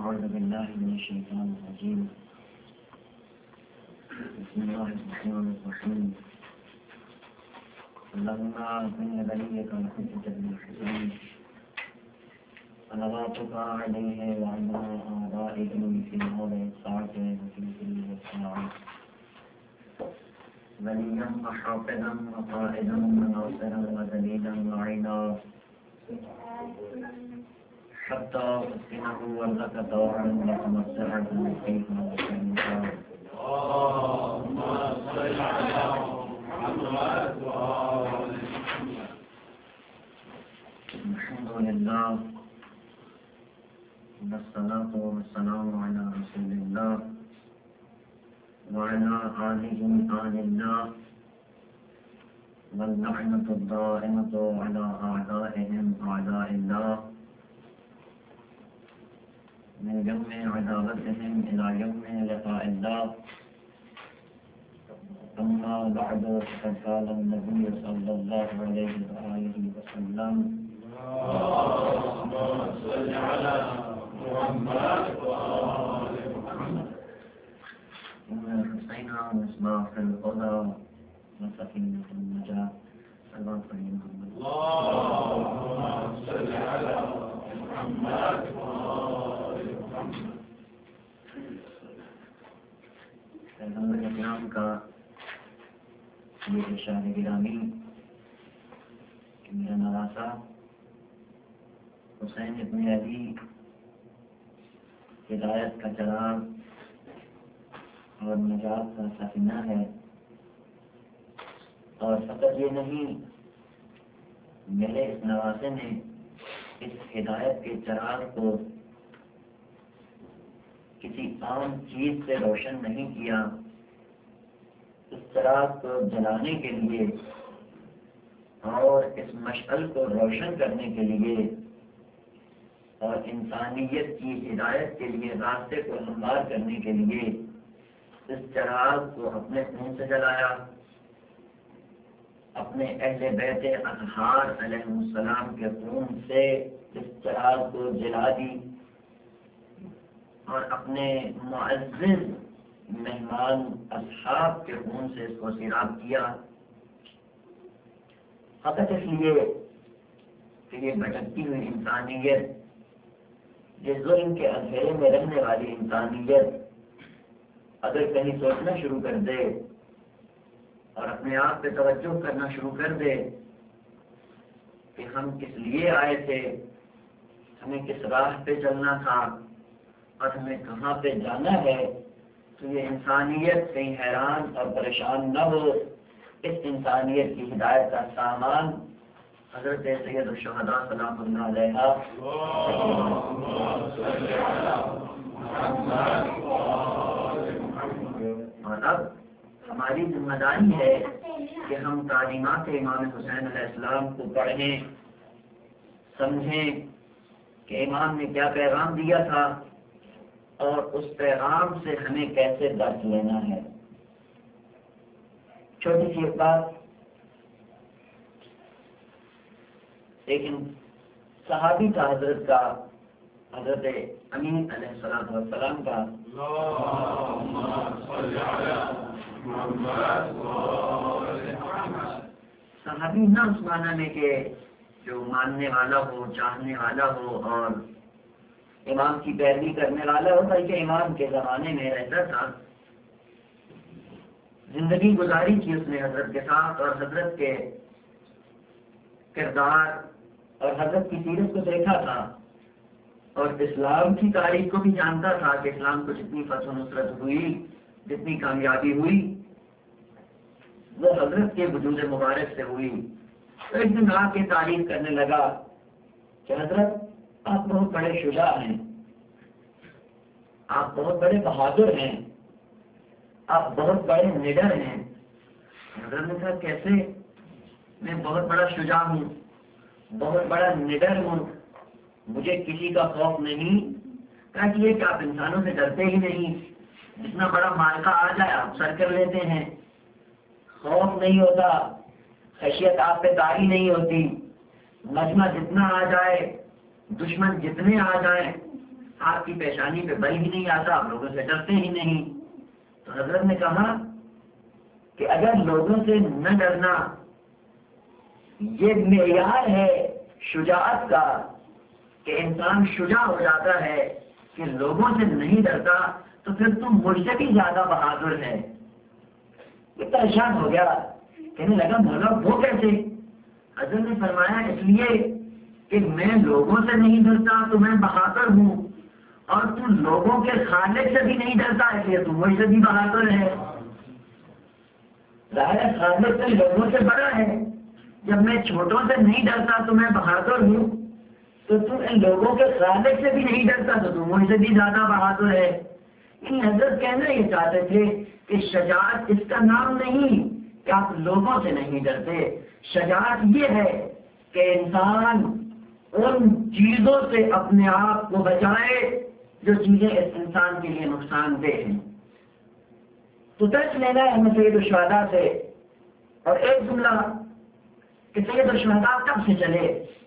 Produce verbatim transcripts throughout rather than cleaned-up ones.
أعوذ بالله من الشيطان الرجيم. بسم الله الرحمن الرحيم. لما كن بنيك الحجة بالحسين صلواتك عليه وعلى آبائهم في هذه الساعة وفي كل ساعة وليا وحافظا وقائدا وناصرا وذليلا وعينا حتى أسكنه ولك طوعا وتمسعه فيها وسلمها. اللهم صل على محمد وآل محمد. الحمد لله والصلاة والسلام على رسول الله وعلى آله آل الله واللعنة الدائمة على أعدائهم أعداء الله من يوم عداوتهم إلى يوم لقاء الله. أما بعد فقد قال النبي صلى الله عليه وآله وسلم اللهم صل على محمد وآل محمد. إن الحسين مصباح الهدى وسكينة النجاة. صلوات محمد. اللهم صل على محمد وآل محمد. پیغمبر اسلام کا یہ ارشاد گرامی کہ میرا نواسا حسین ابن علی ہدایت کا چراغ اور نجات کا سفینہ ہے، اور فقط یہ نہیں، میرے اس نواسے نے اس ہدایت کے چراغ کو کسی عام چیز سے روشن نہیں کیا، اس چراغ کو جلانے کے لیے اور اس مشعل کو روشن کرنے کے لیے اور انسانیت کی ہدایت کے لیے راستے کو ہموار کرنے کے لیے اس چراغ کو اپنے خون سے جلایا، اپنے اہل بیت اطہار علیہ السلام کے خون سے اس چراغ کو جلا دی، اور اپنے معزز مہمان اصحاب کے خون سے اس کو سیراب کیا، فقط اس لیے کہ یہ بھٹکتی ہوئی انسانیت، یہ ظلم کے اندھیرے میں رہنے والی انسانیت اگر کہیں سوچنا شروع کر دے اور اپنے آپ پہ توجہ کرنا شروع کر دے کہ ہم کس لیے آئے تھے، ہمیں کس راہ پہ چلنا تھا اور ہمیں کہاں پہ جانا ہے، تو یہ انسانیت کہیں حیران اور پریشان نہ ہو۔ اس انسانیت کی ہدایت کا سامان حضرت سید الشہداء سلام اللہ علیہ اور اب ہماری ذمہ داری ہے کہ ہم تعلیمات امام حسین علیہ السلام کو پڑھیں، سمجھیں کہ امام نے کیا پیغام دیا تھا اور اس پیغام سے ہمیں کیسے درس لینا ہے۔ چھوٹی سی ایک بات، لیکن صحابی کا حضرت کا حضرت امین علیہ السلام والسلام کا صحابی نہ اس معنی میں کہ جو ماننے والا ہو، چاہنے والا ہو اور امام کی پیروی کرنے والا ہو، بلکہ امام کے زمانے میں رہتا تھا، زندگی گزاری تھی اس نے حضرت کے ساتھ، اور حضرت کے کردار اور حضرت کی سیرت کو دیکھا تھا، اور اسلام کی تاریخ کو بھی جانتا تھا کہ اسلام کو جتنی فتح و نصرت ہوئی، جتنی کامیابی ہوئی، وہ حضرت کے وجود مبارک سے ہوئی۔ تو ایک دن آ کے تعریف کرنے لگا کہ حضرت آپ بہت بڑے شجاع ہیں، آپ بہت بڑے بہادر ہیں، آپ بہت بڑے نڈر ہیں۔ حضرت نے کہا کیسے؟ میں بہت بڑا شجاع ہوں، بہت بڑا نڈر ہوں، مجھے کسی کا خوف نہیں۔ کہا کہ یہ کہ آپ انسانوں سے ڈرتے ہی نہیں، جتنا بڑا مارکا آ جائے آپ سر کر لیتے ہیں، خوف نہیں ہوتا، خشیت آپ پہ طاری نہیں ہوتی، مجمع جتنا آ جائے، دشمن جتنے آ جائیں آپ کی پیشانی پہ بل ہی نہیں آتا، آپ لوگوں سے ڈرتے ہی نہیں۔ تو حضرت نے کہا کہ اگر لوگوں سے نہ ڈرنا یہ معیار ہے شجاعت کا کہ انسان شجاع ہو جاتا ہے کہ لوگوں سے نہیں ڈرتا، تو پھر تم مجھ سے بھی زیادہ بہادر ہے۔ یہ پریشان ہو گیا، کہنے لگا مولا وہ کیسے؟ حضرت نے فرمایا اس لیے کہ میں لوگوں سے نہیں ڈرتا تو میں بہادر ہوں، اور تو لوگوں کے خالق سے بھی نہیں ڈرتا اس لیے تو مجھ سے بھی بہادر ہے۔ ظاہر خالق سے لوگوں سے بڑا ہے۔ جب میں چھوٹوں سے نہیں ڈرتا تو میں بہادر ہوں، تو تم ان لوگوں کے خالق سے بھی نہیں ڈرتا تو تم مجھ سے بھی زیادہ بہادر ہے۔ ان حضرت کہنا یہ چاہتے تھے کہ شجاعت اس کا نام نہیں کہ آپ لوگوں سے نہیں ڈرتے، شجاعت یہ ہے کہ انسان ان چیزوں سے اپنے آپ کو بچائے جو چیزیں اس انسان کے لیے نقصان دہ ہیں۔ تو درس لینا ہے ہمیں سید الشہداء سے، اور ایک جملہ کہ سید الشہداء کب سے چلے۔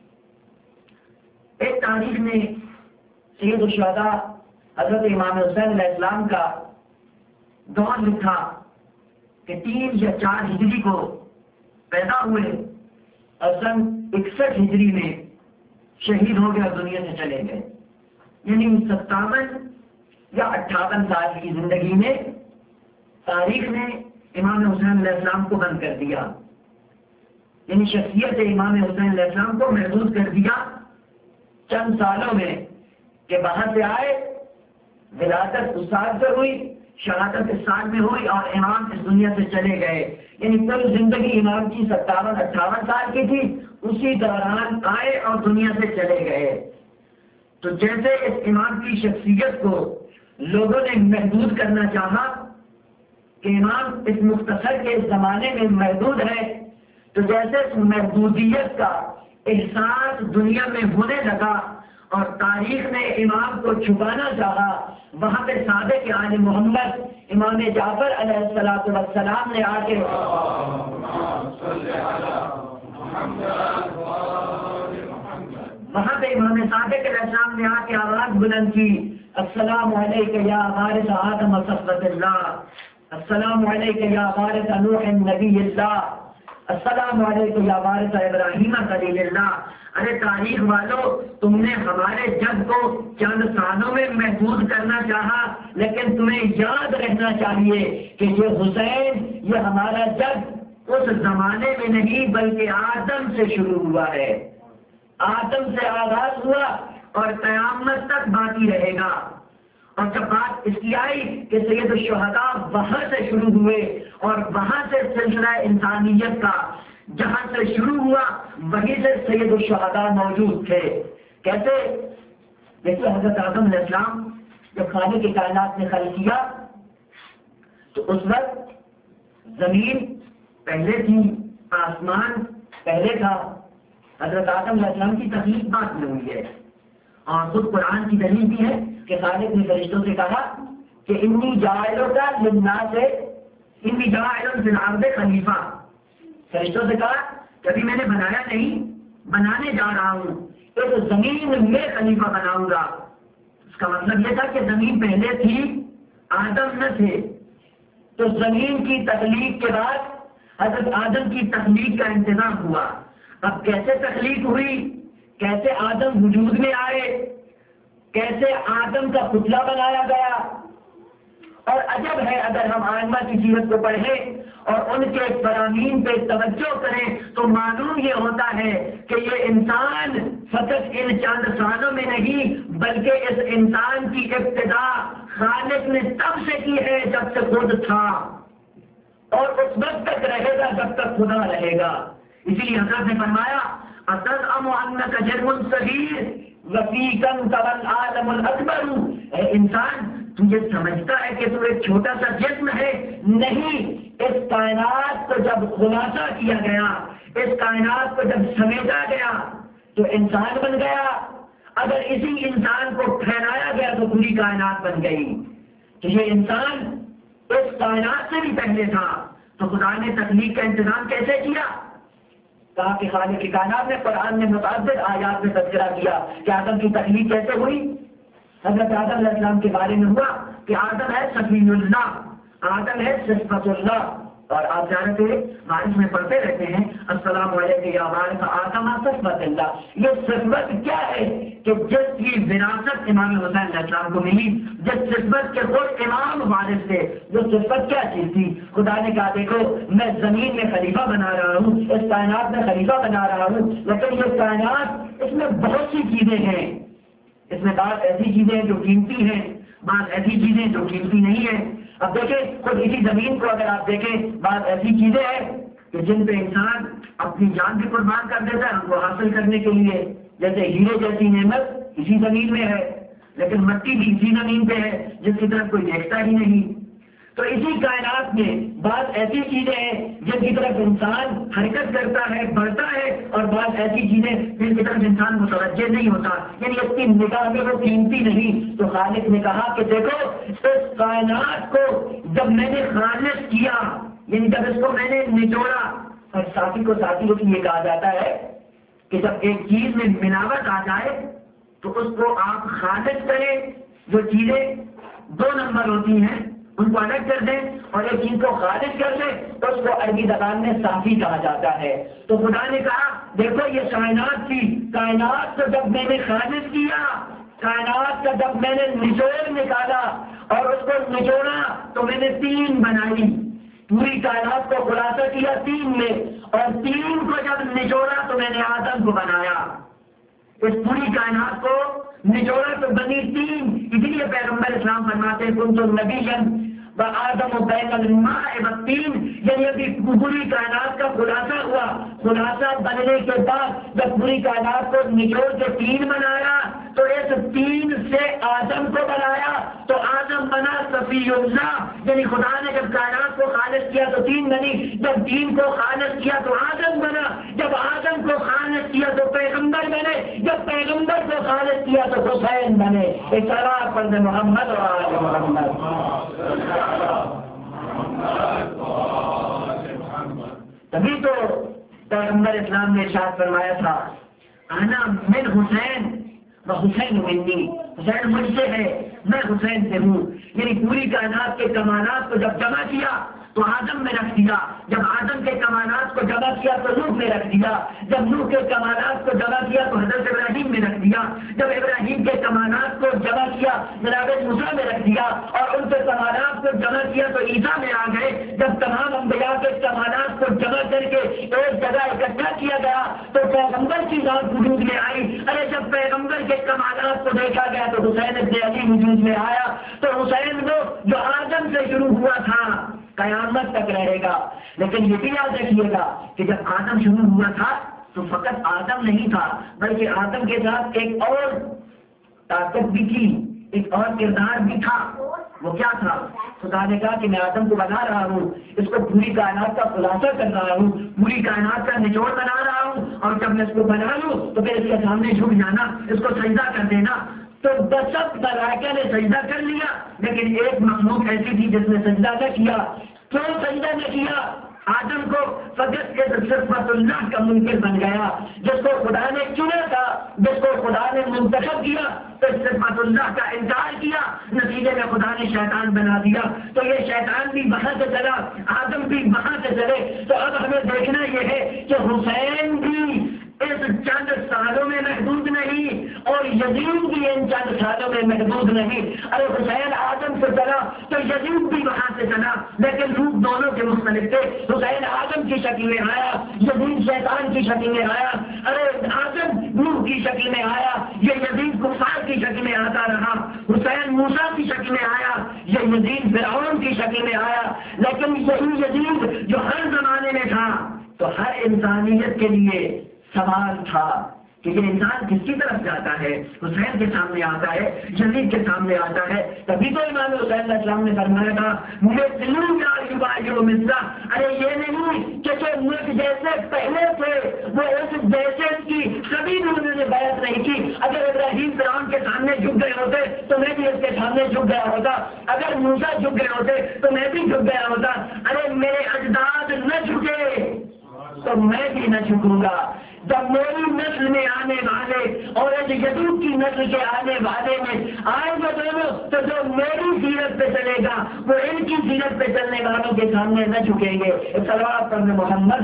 ایک تاریخ میں سید الشہداء حضرت امام حسین علیہ السلام کا دور لکھا کہ تین یا چار ہجری کو پیدا ہوئے اور سن اکسٹھ ہجری میں شہید ہو گیا، دنیا سے چلے گئے، یعنی ستاون یا اٹھاون سال کی زندگی میں تاریخ نے امام حسین علیہ السلام کو بند کر دیا، یعنی شخصیت امام حسین علیہ السلام کو محدود کر دیا چند سالوں میں کہ باہر سے آئے، ولادت استاد سے ہوئی، شہادت استاد میں ہوئی، اور امام اس دنیا سے چلے گئے، یعنی کل زندگی امام کی ستاون اٹھاون سال کی تھی، اسی دوران آئے اور دنیا سے چلے گئے۔ تو جیسے اس امام کی شخصیت کو لوگوں نے محدود کرنا چاہا کہ امام اس مختصر کے زمانے میں محدود ہے، تو جیسے اس محدودیت کا احساس دنیا میں ہونے لگا اور تاریخ نے امام کو چھپانا چاہا، وہاں پہ صادق آل محمد امام جعفر علیہ الصلوۃ والسلام نے آ کے وہاں پہ امام صادق علیہ السلام نے آ کے آواز بلند کی، السلام علیکم یا وارث آدم صفوۃ اللہ، السلام علیکم یا وارث نوح نبی اللہ، السلام علیکم یا وارث ابراہیم خلیل اللہ۔ ارے تاریخ والوں، تم نے ہمارے جد کو چند سالوں میں محدود کرنا چاہا، لیکن تمہیں یاد رہنا چاہیے کہ یہ حسین، یہ ہمارا جد اس زمانے میں نہیں بلکہ آدم سے شروع ہوا ہے، آدم سے آغاز ہوا اور قیامت تک باقی رہے گا۔ اور جب بات اس کی آئی کہ سید الشہداء وہاں سے شروع ہوئے اور وہاں سے سلسلہ انسانیت کا جہاں سے شروع ہوا وہیں سے سید الشہداء موجود تھے۔ کیسے؟ دیکھیے حضرت آدم علیہ السلام جب خالق کی کائنات نے خلق کیا تو اس وقت زمین پہلے تھی، آسمان پہلے تھا، حضرت آدم علیہ السلام کی تخلیق بعد میں ہوئی ہے، اور خود قرآن کی دلیل بھی ہے کہ خالق نے فرشتوں سے کہا کہ انی جاعلوں کا للناس انی جاعل فی الارض خلیفہ، فرشتوں سے کہا کہ ابھی میں نے بنایا نہیں، بنانے جا رہا ہوں، ایک زمین میں خلیفہ بناؤں گا۔ اس کا مطلب یہ تھا کہ زمین پہلے تھی، آدم نہ تھے، تو زمین کی تخلیق کے بعد حضرت آدم کی تخلیق کا انتظام ہوا۔ اب کیسے تخلیق ہوئی، کیسے آدم وجود میں آئے، کیسے آدم کا پتلا بنایا گیا، اور عجب ہے اگر ہم آئمہ کی سیرت کو پڑھیں اور ان کے فرامین پہ توجہ کریں تو معلوم یہ ہوتا ہے کہ یہ انسان فقط ان چند سالوں میں نہیں بلکہ اس انسان کی ابتدا خالق نے تب سے کی ہے جب سے خود تھا، اور اس وقت تک رہے گا جب تک خدا رہے گا۔ اسی لیے حضرت نے فرمایا اتزعم انک جرم صغیر وفیکم تری العالم الاکبر، اے انسان تو یہ سمجھتا ہے کہ تو ایک چھوٹا سا جسم ہے؟ نہیں، اس کائنات کو جب خلاصہ کیا گیا، اس کائنات کو جب سمیٹا گیا تو انسان بن گیا، اگر اسی انسان کو پھیلایا گیا تو پوری کائنات بن گئی۔ تو یہ انسان اس کائنات سے بھی پہلے تھا، تو خدا نے تخلیق کا انتظام کیسے کیا؟ کہا کہ خالق کی کائنات نے قرآن نے متعدد آیات میں تذکرہ کیا کہ آدم کی تخلیق کیسے ہوئی۔ حضرت آدم علیہ السلام کے بارے میں ہوا کہ آدم ہے صفی اللہ، آدم ہے صفت اللہ، اور آپ جانتے ہیں بارش میں پڑھتے رہتے ہیں السلام علیکم یا وارث آدم صفت اللہ۔ یہ صفت کیا ہے کہ جس کی وراثت امام حسین علیہ السلام کو ملی، جس صفت کے خود امام وارث تھے، جو صفت کیا چیز تھی؟ خدا نے کہا دیکھو میں زمین میں خلیفہ بنا رہا ہوں، اس کائنات میں خلیفہ بنا رہا ہوں، لیکن یہ کائنات اس میں بہت سی چیزیں ہیں، اس میں بعض ایسی چیزیں جو قیمتی ہیں، بعض ایسی چیزیں جو قیمتی نہیں ہیں۔ اب دیکھیں خود اسی زمین کو اگر آپ دیکھیں، بعض ایسی چیزیں ہیں کہ جن پہ انسان اپنی جان بھی قربان کر دیتا ہے ان کو حاصل کرنے کے لیے، جیسے ہیرے جیسی نعمت اسی زمین میں ہے، لیکن مٹی بھی اسی زمین پہ ہے جس کی طرف کوئی دیکھتا ہی نہیں۔ تو اسی کائنات میں بعض ایسی چیزیں ہیں جن کی طرف انسان حرکت کرتا ہے، بڑھتا ہے، اور بعض ایسی چیزیں جن کی طرف انسان متوجہ نہیں ہوتا، یعنی اس کی نگاہ میں وہ قیمتی نہیں۔ تو خالق نے کہا کہ دیکھو اس کائنات کو جب میں نے خالص کیا، یعنی جب اس کو میں نے نچوڑا، اور ساتھی کو ساتھی کو یہ کہا جاتا ہے کہ جب ایک چیز میں ملاوٹ آ جائے تو اس کو آپ خالص کریں، جو چیزیں دو نمبر ہوتی ہیں ان کو الگ کر دیں، اور ایک چیز کو خالص کر دیں تو اس کو عربی زبان میں صافی کہا جاتا ہے۔ تو خدا نے کہا دیکھو یہ کائنات تھی، کائنات کو جب میں نے خالص کیا، کائنات کا جب میں نے نچوڑ نکالا اور اس کو نچوڑا تو میں نے تین بنائی، پوری کائنات کو خلاصہ کیا تین میں، اور تین کو جب نچوڑا تو میں نے آدم کو بنایا۔ اس پوری کائنات کو نچوڑا تو بنی تین، اسی لیے پیغمبر اسلام فرماتے ہیں کن تو نبی آدم و بین الماء والطین، یعنی ابھی پوری کائنات کا خلاصہ ہوا، خلاصہ بننے کے بعد جب پوری کائنات کو نچوڑ کے تین بنایا تو اس تین سے آدم کو بنایا، تو آدم بنا صفی اللہ، یعنی خدا نے جب کائنات کو خالص کیا تو تین بنی، جب تین کو خالص کیا تو آدم بنا، جب آدم کو خالص کیا تو پیغمبر بنے، جب پیغمبر کو خالص کیا تو حسین بنے۔ ایک سلام پڑھ محمد و آل محمد۔ تبھی تو پیغمبر اسلام نے ارشاد فرمایا تھا انا من حسین و حسین منی، حسین مجھ سے ہے میں حسین سے ہوں، یعنی پوری کائنات کے کمالات کو جب جمع کیا تو آدم میں رکھ دیا، جب آدم کے کمالات کو جمع کیا تو نوح میں رکھ دیا، جب نوح کے کمالات کو جمع کیا تو حضرت ابراہیم میں رکھ دیا، جب ابراہیم کے کمالات کو جمع کیا جناب موسیٰ میں رکھ دیا، اور ان کے کمالات کو جمع کیا تو عیسیٰ میں آ گئے۔ جب تمام انبیاء کے کمالات کو جمع کر کے ایک جگہ اکٹھا کیا گیا تو پیغمبر کی ذات وجود میں آئی۔ ارے جب پیغمبر کے کمالات کو دیکھا گیا تو حسین ابن علی وجود میں آیا، تو حسین وہ جو آدم سے شروع ہوا تھا قیامت تک رہے گا۔ لیکن یہ بھی یاد رکھیے گا کہ جب آدم شروع ہوا تھا تو فقط آدم نہیں تھا، بلکہ آدم کے ساتھ ایک اور طاقت بھی تھی، ایک اور کردار بھی تھا۔ وہ کیا تھا؟ خدا نے کہا کہ میں آدم کو بنا رہا ہوں، اس کو پوری کائنات کا خلاصہ کر رہا ہوں، پوری کائنات کا نچوڑ بنا رہا ہوں، اور جب میں اس کو بنا لوں تو پھر اس کے سامنے جھک جانا، اس کو سجدہ کر دینا۔ تو سب ملائکہ نے سجدہ کر لیا، لیکن ایک مخلوق ایسی تھی جس نے سجدہ نہ کیا۔ کیوں سجدہ نہ کیا؟ آدم کو فقط کے صفت اللہ کا منکر بن گیا، جس کو خدا نے چنا تھا، جس کو خدا نے منتخب کیا تو صفت اللہ کا انکار کیا، نتیجے میں خدا نے شیطان بنا دیا۔ تو یہ شیطان بھی وہاں سے چلا، آدم بھی وہاں سے چلے۔ تو اب ہمیں دیکھنا یہ ہے کہ حسین بھی اس چند سالوں میں محدود نہیں، اور یزید بھی ان چند سالوں میں محدود نہیں۔ ارے حسین آدم سے چلا تو یزید بھی وہاں سے چلا، لیکن روپ دونوں کے مختلف تھے۔ حسین آدم کی شکل میں آیا، یزید شیطان کی شکل میں آیا۔ ارے آدم نوح کی شکل میں آیا، یہ یزید کفار کی شکل میں آتا رہا۔ حسین موسیٰ کی شکل میں آیا، یہ یزید فرعون کی شکل میں آیا۔ لیکن یہی یزید جو ہر زمانے میں تھا، تو ہر انسانیت کے لیے سوال تھا کہ یہ انسان کس کی طرف جاتا ہے؟ حسین کے سامنے آتا ہے، یزید کے سامنے آتا ہے۔ تبھی تو امام حسین علیہ السلام نے فرمایا تھا مجھے دلوں کا یبایع مصر، ارے یہ نہیں کہ جو ملک جیسے پہلے تھے وہ اس جیسے کی کبھی بھی انہوں نے بیعت نہیں کی۔ اگر ابراہیم فرعون کے سامنے جھک گئے ہوتے تو میں بھی اس کے سامنے جھک گیا ہوتا، اگر موسیٰ جھک گئے ہوتے تو میں بھی جھک گیا ہوتا۔ ارے میرے اجداد نہ جھکے تو میں بھی نہ جھکوں گا۔ جب میری نسل میں آنے والے اور یزید کی نسل کے آنے والے میں آئیں گے دونوں تو جو میری سیرت پہ چلے گا وہ ان کی سیرت پہ چلنے والوں کے سامنے نہ جھکیں گے. صلوات پر محمد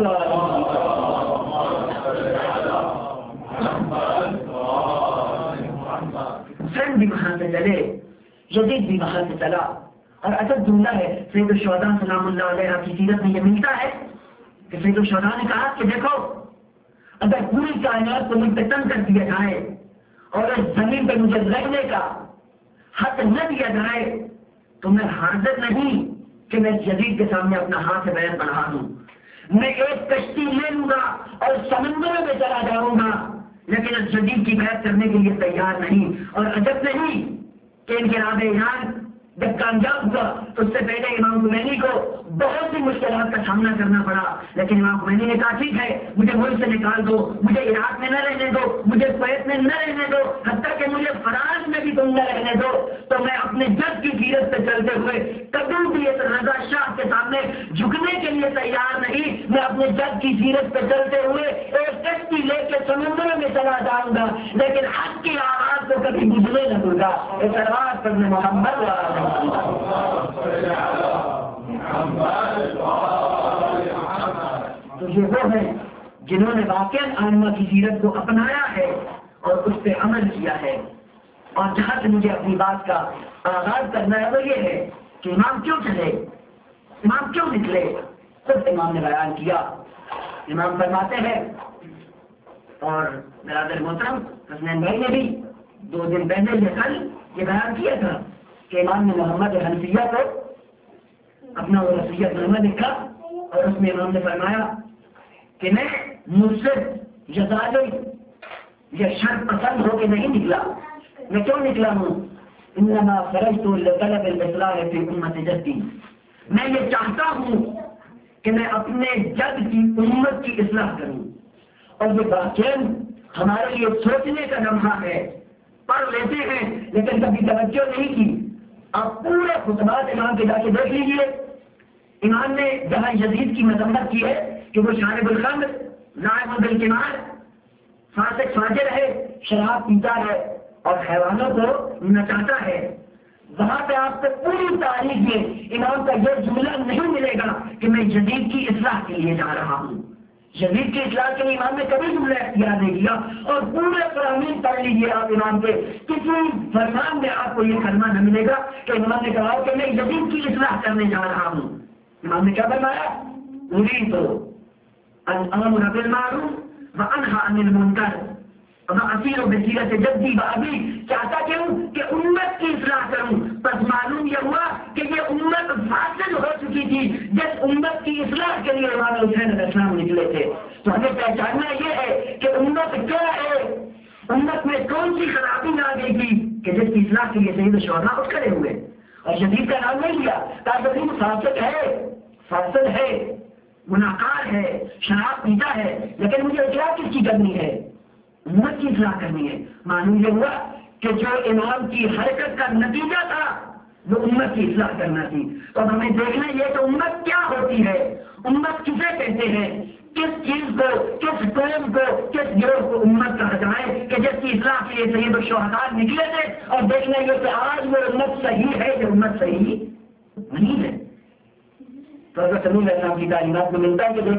سن بھی وہاں سے چلے, یزید بھی وہاں سے چلا. اور عجب جملہ ہے سید الشہداء سلام اللہ علیہ کی سیرت میں یہ ملتا ہے کہ سید الشہداء نے کہا کہ دیکھو اگر پوری کائنات کو مجھ پہ تنگ کر دیا جائے اور اس زمین پہ مجھے رہنے کا حق نہ دیا جائے تو میں حاضر نہیں کہ میں یزید کے سامنے اپنا ہاتھ بیان بڑھا دوں. میں ایک کشتی لے لوں گا اور سمندروں میں چلا جاؤں گا, لیکن اس یزید کی بیعت کرنے کے لیے تیار نہیں. اور عجب نہیں کہ انقلاب ایران جب کامیاب ہوا تو اس سے پہلے امام خمینی کو بہت سی مشکلات کا سامنا کرنا پڑا, لیکن امام خمینی نے کہا ٹھیک ہے مجھے ملک سے نکال دو, مجھے عراق میں نہ رہنے دو, مجھے کویت میں نہ رہنے دو, حتیٰ کہ مجھے فرانس میں بھی تم نہ رہنے دو, تو میں اپنے جد کی سیرت پہ چلتے ہوئے کبھی بھی اس رضا شاہ کے سامنے جھکنے کے لیے تیار نہیں. میں اپنے جد کی سیرت پہ چلتے ہوئے ایک کشتی لے کے سمندروں میں چلا جاؤں گا, لیکن حق کی آواز کو کبھی بجھنے نہ دوں گا. اس آواز پر میں محمد تو یہ وہ ہیں جنہوں نے واقعی آئمہ کی سیرت کو اپنایا ہے اور اس پہ عمل کیا ہے. اور جہاں سے مجھے اپنی بات کا آغاز کرنا ہے وہ یہ ہے کہ امام کیوں چلے, امام کیوں نکلے. خود امام نے بیان کیا. امام فرماتے ہیں اور برادر محترم حسنین بھائی نے بھی دو دن پہلے یہ کل یہ بیان کیا تھا کہ امام نے محمد حنفیہ کو اپنا وہ وصیت نامہ لکھا اور اس میں امام نے فرمایا کہ میں مصرف یا ظالم یا شر پسند ہو کے نہیں نکلا. میں کیوں نکلا ہوں؟ انما خرجت لطلب الاصلاح فی امت جدی. میں یہ چاہتا ہوں کہ میں اپنے جد کی امت کی اصلاح کروں. اور یہ واقعی ہمارے لیے سوچنے کا لمحہ ہے. پڑھ لیتے ہیں لیکن کبھی توجہ نہیں کی. آپ پورے خطبات امام کے جا کے دیکھ لیجیے. امام نے جہاں یزید کی مذمت کی ہے کہ وہ شارب الخمر, لاعب بالقمار, فاسق فاجر ہے, شراب پیتا ہے اور حیوانوں کو نچاتا ہے, وہاں پہ آپ کو پوری تاریخ میں امام کا یہ جملہ نہیں ملے گا کہ میں یزید کی اصلاح کے لیے جا رہا ہوں. یزید کی اصلاح کے لیے امام نے کبھی جملہ اختیار نہیں کیا. اور پورے قرآن پڑھ لیجیے آپ امام کے, کسی فرمان میں آپ کو یہ کلمہ نہ ملے گا کہ امام نے کہا کہ میں یزید کی اصلاح کرنے جا رہا ہوں. امام نے کیا فرمایا؟ اريد ان امر بالمعروف وانهى عن المنکر واسیر بسیرت جدی وابی. چاہتا کیوں کہ امت کی اصلاح کروں. بس معلوم یہ ہوا کہ یہ امت فاسد ہو چکی تھی جس امت کی اصلاح کے لیے امام حسین علیہ السلام نکلے تھے. تو ہمیں پہچاننا یہ ہے کہ امت کیا ہے, امت میں کون سی خرابی نہ گئی تھی کہ جس کی اصلاح کے لیے سید الشہداء اٹھ کھڑے ہوئے. اور یزید کا نام نہیں لیا. تاکہ فاسد ہے, فاسد ہے, گناہگار ہے, شراب پیتا ہے, لیکن مجھے اصلاح کس کی کرنی ہے؟ امت کی اصلاح کرنی ہے. معلوم یہ ہوا کہ جو امام کی حرکت کا نتیجہ تھا وہ امت کی اصلاح کرنا تھی. تو اب ہمیں دیکھنا یہ کہ امت کیا ہوتی ہے, امت کسے کہتے ہیں, کس چیز کو, کس قوم کو, کس گروہ کو امت کہا جائے کہ جس کی اصلاح کے لیے سید الشہداء نکلے تھے. اور دیکھنا یہ کہ آج وہ امت صحیح ہے کہ امت صحیح نہیں ہے. تو اگر صلی اللہ علیہ وسلم کی تعلیمات میں ملتا ہے کہ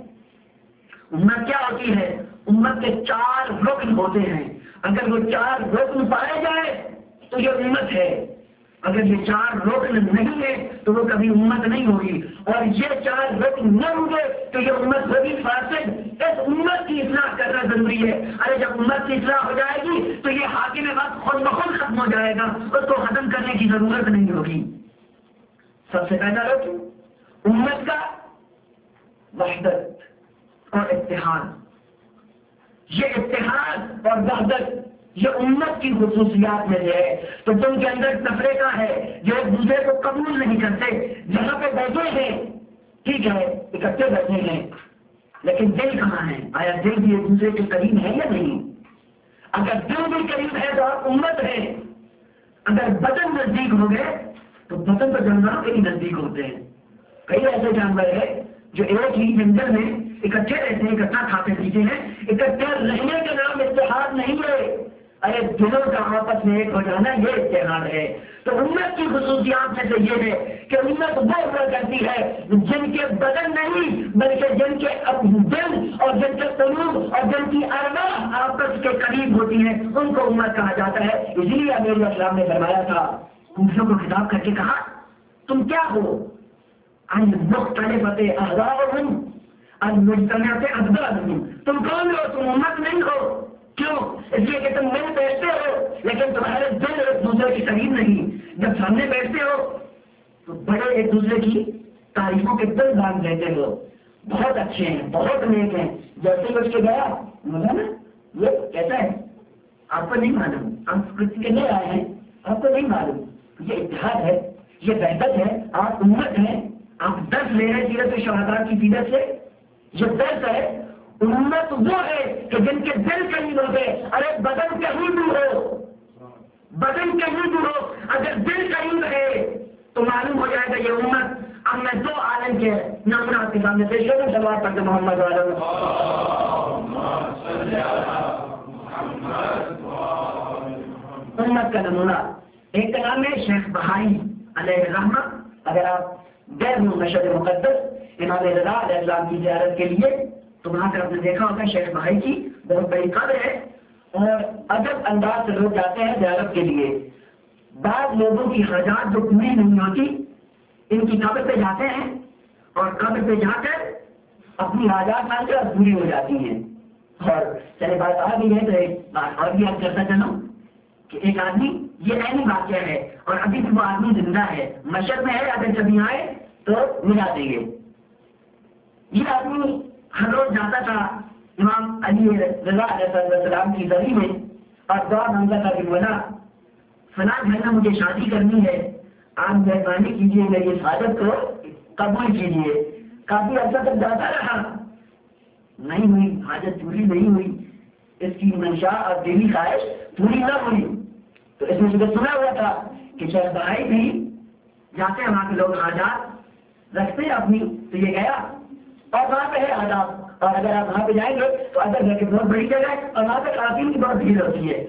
دیکھیں امت کیا ہوتی ہے. امت کے چار رکن ہوتے ہیں. اگر وہ چار رکن پائے جائے تو یہ امت ہے. اگر یہ چار رکن نہیں ہے تو وہ کبھی امت نہیں ہوگی. اور یہ چار رکن نہ ہوں گے تو یہ امت ہوگی فاسد. اس امت کی اصلاح کرنا ضروری ہے. ارے جب امت کی اصلاح ہو جائے گی تو یہ حاکم وقت خود بخود ختم ہو جائے گا, اس کو ختم کرنے کی ضرورت نہیں ہوگی. سب سے پہلا رکن امت کا وحدت اور اتحاد. یہ اتحاد اور وحدت یہ امت کی خصوصیات میں سے ہے. تو تم کے اندر تفریقہ ہے, جو ایک دوسرے کو قبول نہیں کرتے. جہاں پہ بیٹھے ہیں ٹھیک ہے, اکٹھے بیٹھے ہیں, لیکن دل کہاں ہے؟ آیا دل بھی ایک دوسرے کے قریب ہے یا نہیں؟ اگر دل بھی قریب ہے تو آپ امت ہے. اگر بدن نزدیک ہو گئے تو بدن تو جانوروں کے ہی نزدیک ہوتے ہیں. کئی ایسے جانور ہیں جو ایک ہی جنگل میں اکٹھے رہتے ہیں، اکٹھا کھاتے پیتے ہیں، اکٹھے رہنے کا نام اتحاد نہیں ہے، ارے دلوں کا آپس میں ایک ہو جانا یہ اتحاد ہے۔ تو امت کی خصوصیات میں سے یہ ہے کہ امت وہ ہوا کرتی ہے جن کے بدن نہیں بلکہ جن کے دل اور جن کے قلوب اور جن کی ارواح آپس کے قریب ہوتی ہیں، ان کو امت کہا جاتا ہے۔ اسی لیے امیر اسلام نے فرمایا تھا، کوفیوں کو خطاب کر کے کہا تم کیا ہو؟ ان مختلف احزابہم ان مجتمعات ازدادہم، تم کون ہو؟ تم امت نہیں ہو۔ کیوں؟ اس لیے کہ تم مل بیٹھتے ہو لیکن تمہارے دل ایک دوسرے کے قریب نہیں۔ جب سامنے بیٹھتے ہو تو بڑے ایک دوسرے کی تعریفوں کے دل باندھ لیتے ہو، بہت اچھے ہیں، بہت نیک ہیں، جیسے بچ کے گیا مجھے نا یہ کیسا ہے آپ کو نہیں معلوم، ہم کسی کے لے آئے ہیں آپ کو نہیں معلوم۔ یہ اتحاد ہے، یہ وحدت ہے، آپ امت ہیں، آپ درس لے رہے سیرت شہداء کی سیرت سے، یہ درس ہے۔ امت وہ ہے کہ جن کے دل کہیں ہوتے، ارے بدن کہیں دور ہو، بدن کہیں دور ہو، اگر دل کہیں رہے تو معلوم ہو جائے گا یہ امت۔ اب میں دو عالم کے نمونہ آپ کے سامنے پیش کروں، سوال پڑھتے محمد والوں امت کا نمونہ۔ ایک کا نام ہے شیخ بہائی علیہ الرحمہ۔ اگر آپ غیر مشہد مقدس امام رضا علیہ السلام کی زیارت کے لیے تو وہاں پر آپ نے دیکھا ہوگا شیخ بہائی کی بہت بڑی قبر ہے، اور ادب انداز سے لوگ جاتے ہیں زیارت کے لیے۔ بعض لوگوں کی حاجات جو پوری نہیں ہوتی ان کی قبر پہ جاتے ہیں اور قبر پہ جا کر اپنی حاجات مانگ کر پوری ہو جاتی ہیں۔ اور چلے بات آ گئی ہے تو ایک بات اور بھی آپ کرتا چلو کہ ایک آدمی، یہ عینی واقعہ ہے اور ابھی بھی وہ آدمی زندہ ہے، مشہد میں ہے، اگر کبھی آئے تو ملا دیں گے۔ یہ آدمی ہر روز جاتا تھا امام علی رضا علیہ السلام کی گلی میں اور دعا مانگتا تھا کہ مولا فلاں گھر میں مجھے شادی کرنی ہے، آپ مہربانی کیجیے میری اس حاجت کو قبول کیجیے۔ کافی عرصہ تک جاتا رہا، نہیں ہوئی، حاجت پوری نہیں ہوئی، اس کی منشا اور دلی خواہش پوری نہ ہوئی۔ تو اس میں مجھے سنا ہوا تھا کہ شیخ بہائی بھی جاتے ہیں، وہاں کے لوگ حاجات رکھتے ہیں اپنی، تو یہ گیا اور وہاں پہ ہے آداب، اور اگر آپ وہاں پہ جائیں گے تو اگر گھر کی بہت بڑی جگہ ہے اور وہاں پہ خواتین کی بہت بھیڑ ہوتی ہے،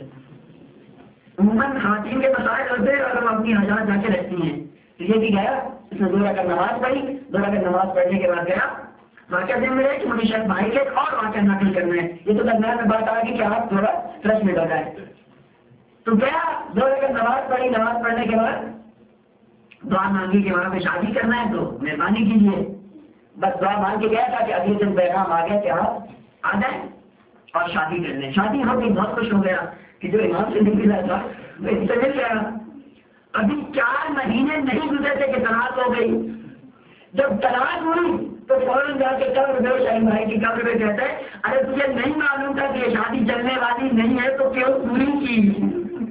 عموماً خواتین کے مسائل ہوتے ہیں اور ہم اپنی حاجات جا کے رکھتی ہیں۔ تو یہ بھی گیا، اس نے دو رکعت نماز پڑھی، دو رکعت نماز پڑھنے کے بعد گیا، واقعہ دن میں کہ مجھے شاید بھائی کے ایک اور واقعہ نقل کرنا ہے، یہ تو درمیان میں بات آ گئی کہ آپ تھوڑا فرش میں لگائے۔ تو گیا، دو رکعت نماز پڑھی، نماز پڑھنے کے بعد دعا مانگی کہ وہاں پہ شادی کرنا ہے تو مہربانی کیجیے۔ بس دعا مانگ کے گیا تھا کہ اگلے دن پیغام آ گیا کہ آپ آ جائیں اور شادی کر لیں۔ شادی ہو گئی، بہت خوش ہو گیا کہ جو امام سے نہیں ملا تھا وہ اس سے مل گیا۔ ابھی چار مہینے نہیں گزرے تھے کہ طلاق ہو گئی۔ جب طلاق ہوئی تو فوراً جا کے قبر میں شاہین بھائی کی قبر میں کہتا ہے ارے تجھے نہیں معلوم تھا کہ یہ شادی چلنے والی نہیں ہے تو کیوں پوری کی؟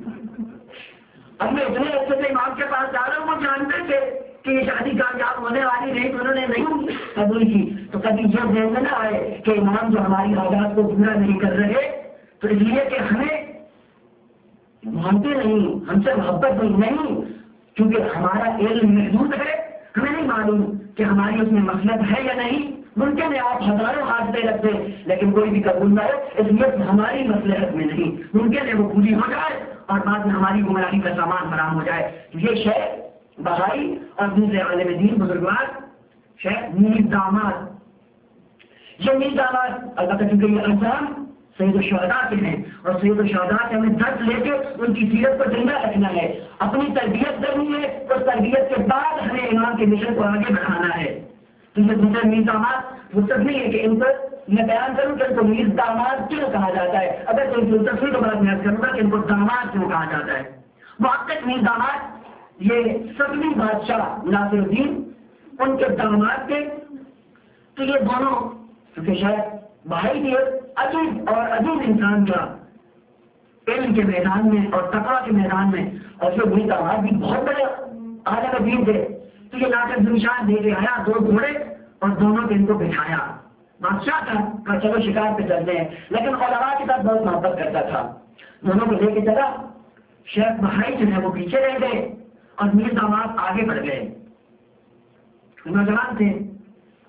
اب میں اتنے اچھے سے امام کے پاس جا رہا ہوں، وہ جانتے تھے کہ یہ شادی کامیاب ہونے والی نہیں تو انہوں نے نہیں قبول کی۔ تو کبھی یہ ذہن میں نہ آئے کہ امام جو ہماری حاجات کو پورا نہیں کر رہے تو اس لیے کہ ہمیں مانتے نہیں، ہم سے محبت نہیں نہیں کیونکہ ہمارا علم محدود ہے، ہمیں نہیں معلوم کہ ہماری اس میں مطلب ہے یا نہیں۔ ممکن ہے آپ ہزاروں حاجتیں رکھتے لیکن کوئی بھی قبول نہ ہو، اس لیے ہماری مصلحت میں نہیں، ممکن ہے وہ پوری ہو جائے اور بعد میں ہماری گمراہی کا سامان فراہم ہو جائے۔ یہ شیخ بہائی اور دوسرے عالم دین بزرگوار شیخ میر داماد، یہ میر داماد البتہ چونکہ یہ انسان سید الشہداء کے ہیں اور سید الشہداء سے ہمیں درس لے کے ان کی سیرت کو زندہ رکھنا ہے، اپنی تربیت کرنی ہے، اس تربیت کے بعد ہمیں امام کے مشن کو آگے بڑھانا ہے۔ تو یہ دوسرے میر داماد فرصت نہیں ہے کہ ان پر میں بیان کروں کہ ان کو میر داماد کیوں کہا جاتا ہے، اگر کوئی فرصت ہوئی تو بات میں کروں گا کہ ان کو داماد کیوں کہا جاتا ہے۔ محقق میر داماد یہ سبھی بادشاہ ناصر الدین ان کے داماد تھے۔ تو یہ دونوں کیونکہ شاید بھائی بھی عجیب اور عجیب انسان تھا علم کے میدان میں اور تقویٰ کے میدان میں، اور جو میر داماد بھی بہت بڑے عالم دین تھے۔ تو یہ لا کر نشان دے کے آیا، دو گھوڑے اور دونوں کے ان کو بٹھایا۔ بادشاہ تھا کہ چلو شکار پہ چلتے ہیں، لیکن علماء کے ساتھ بہت محبت کرتا تھا، دونوں کو لے کے چلا۔ شیخ بہائی جو ہے وہ پیچھے رہ گئے اور میر داماد آگے بڑھ گئے۔ نوجوان تھے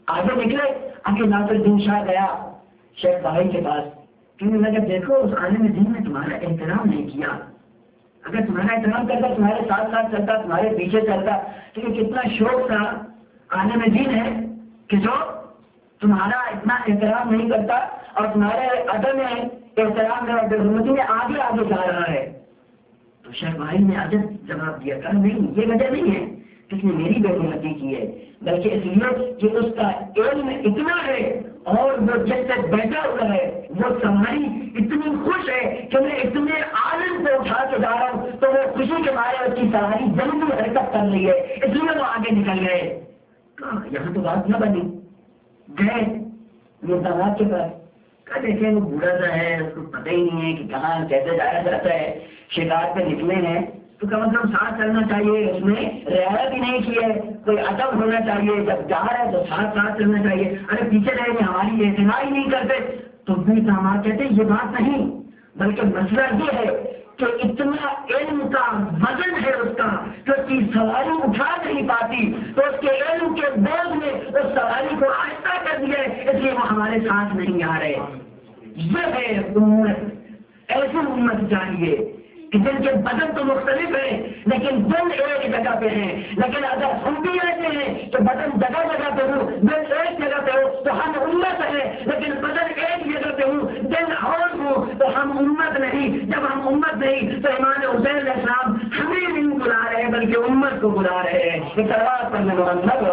आगे निकले, आगे नासिरुद्दीन शाह गया शेख भाई के पास, क्योंकि लगा देखो उस आलिम दीन ने तुम्हारा एहतराम नहीं किया, अगर तुम्हारा एहतराम करता, तुम्हारे साथ साथ चलता, तुम्हारे पीछे चलता, तो कितना शौक था आलिम दीन है कि जो तुम्हारा इतना एहतराम नहीं करता और तुम्हारे अदब में एहतराम में और बेहुरमती में आगे आगे जा रहा है। तो शेख भाई ने अजब जवाब दिया, कहा नहीं, ये वजह नहीं है किसने मेरी बेहुरमती की है, बल्कि इसलिए कि उसका इल्म इतना है और वो जिससे बैठा हुआ है वो सवारी इतनी खुश है कि मैं इतने आनंद से उठा के जा रहा हूँ, तो वो खुशी के मारे उसकी सवारी जल्दी हरकत कर रही है, इसलिए वो आगे निकल गए। कहा यहाँ तो बात न बनी। गए मुर्दाबाद के पास, कहा देखे वो बूढ़ा सा है, उसको पता ही नहीं है कि कहाँ कैसे जाया जाता है, शिकार पे निकले हैं तो कम से कम साथ चलना चाहिए, उसमें रियायत ही नहीं की है, कोई अदब होना चाहिए, जब जा रहा है तो साथ साथ चलना चाहिए, अरे पीछे रहेंगे हमारी एहतमाम ही नहीं करते। तो भी सामान कहते ये बात नहीं, बल्कि मसला ये है कि इतना इल्म का वजन है उसका कि उसकी सवारी उठा नहीं पाती, तो उसके इल्म के बोझ में उस सवारी को आहिस्ता कर दिया है, इसलिए वो हमारे साथ नहीं आ रहे। ये है उम्मत, ऐसी उम्मत चाहिए कि जिनके बदन तो मुख्तलिफ है लेकिन दिल एक जगह पे है। लेकिन अगर हम भी ऐसे हैं तो बदन जगह जगह पे हो, दिल एक जगह पे हो तो हम उम्मत है, लेकिन बदन एक जगह पे हो, दिल और हो तो हम उम्मत नहीं। जब हम उम्मत नहीं तो इमाम हुसैन अलैहिस्सलाम हमें नहीं बुला रहे बल्कि उम्मत को बुला रहे हैं। ये सलवात पर मोहम्मद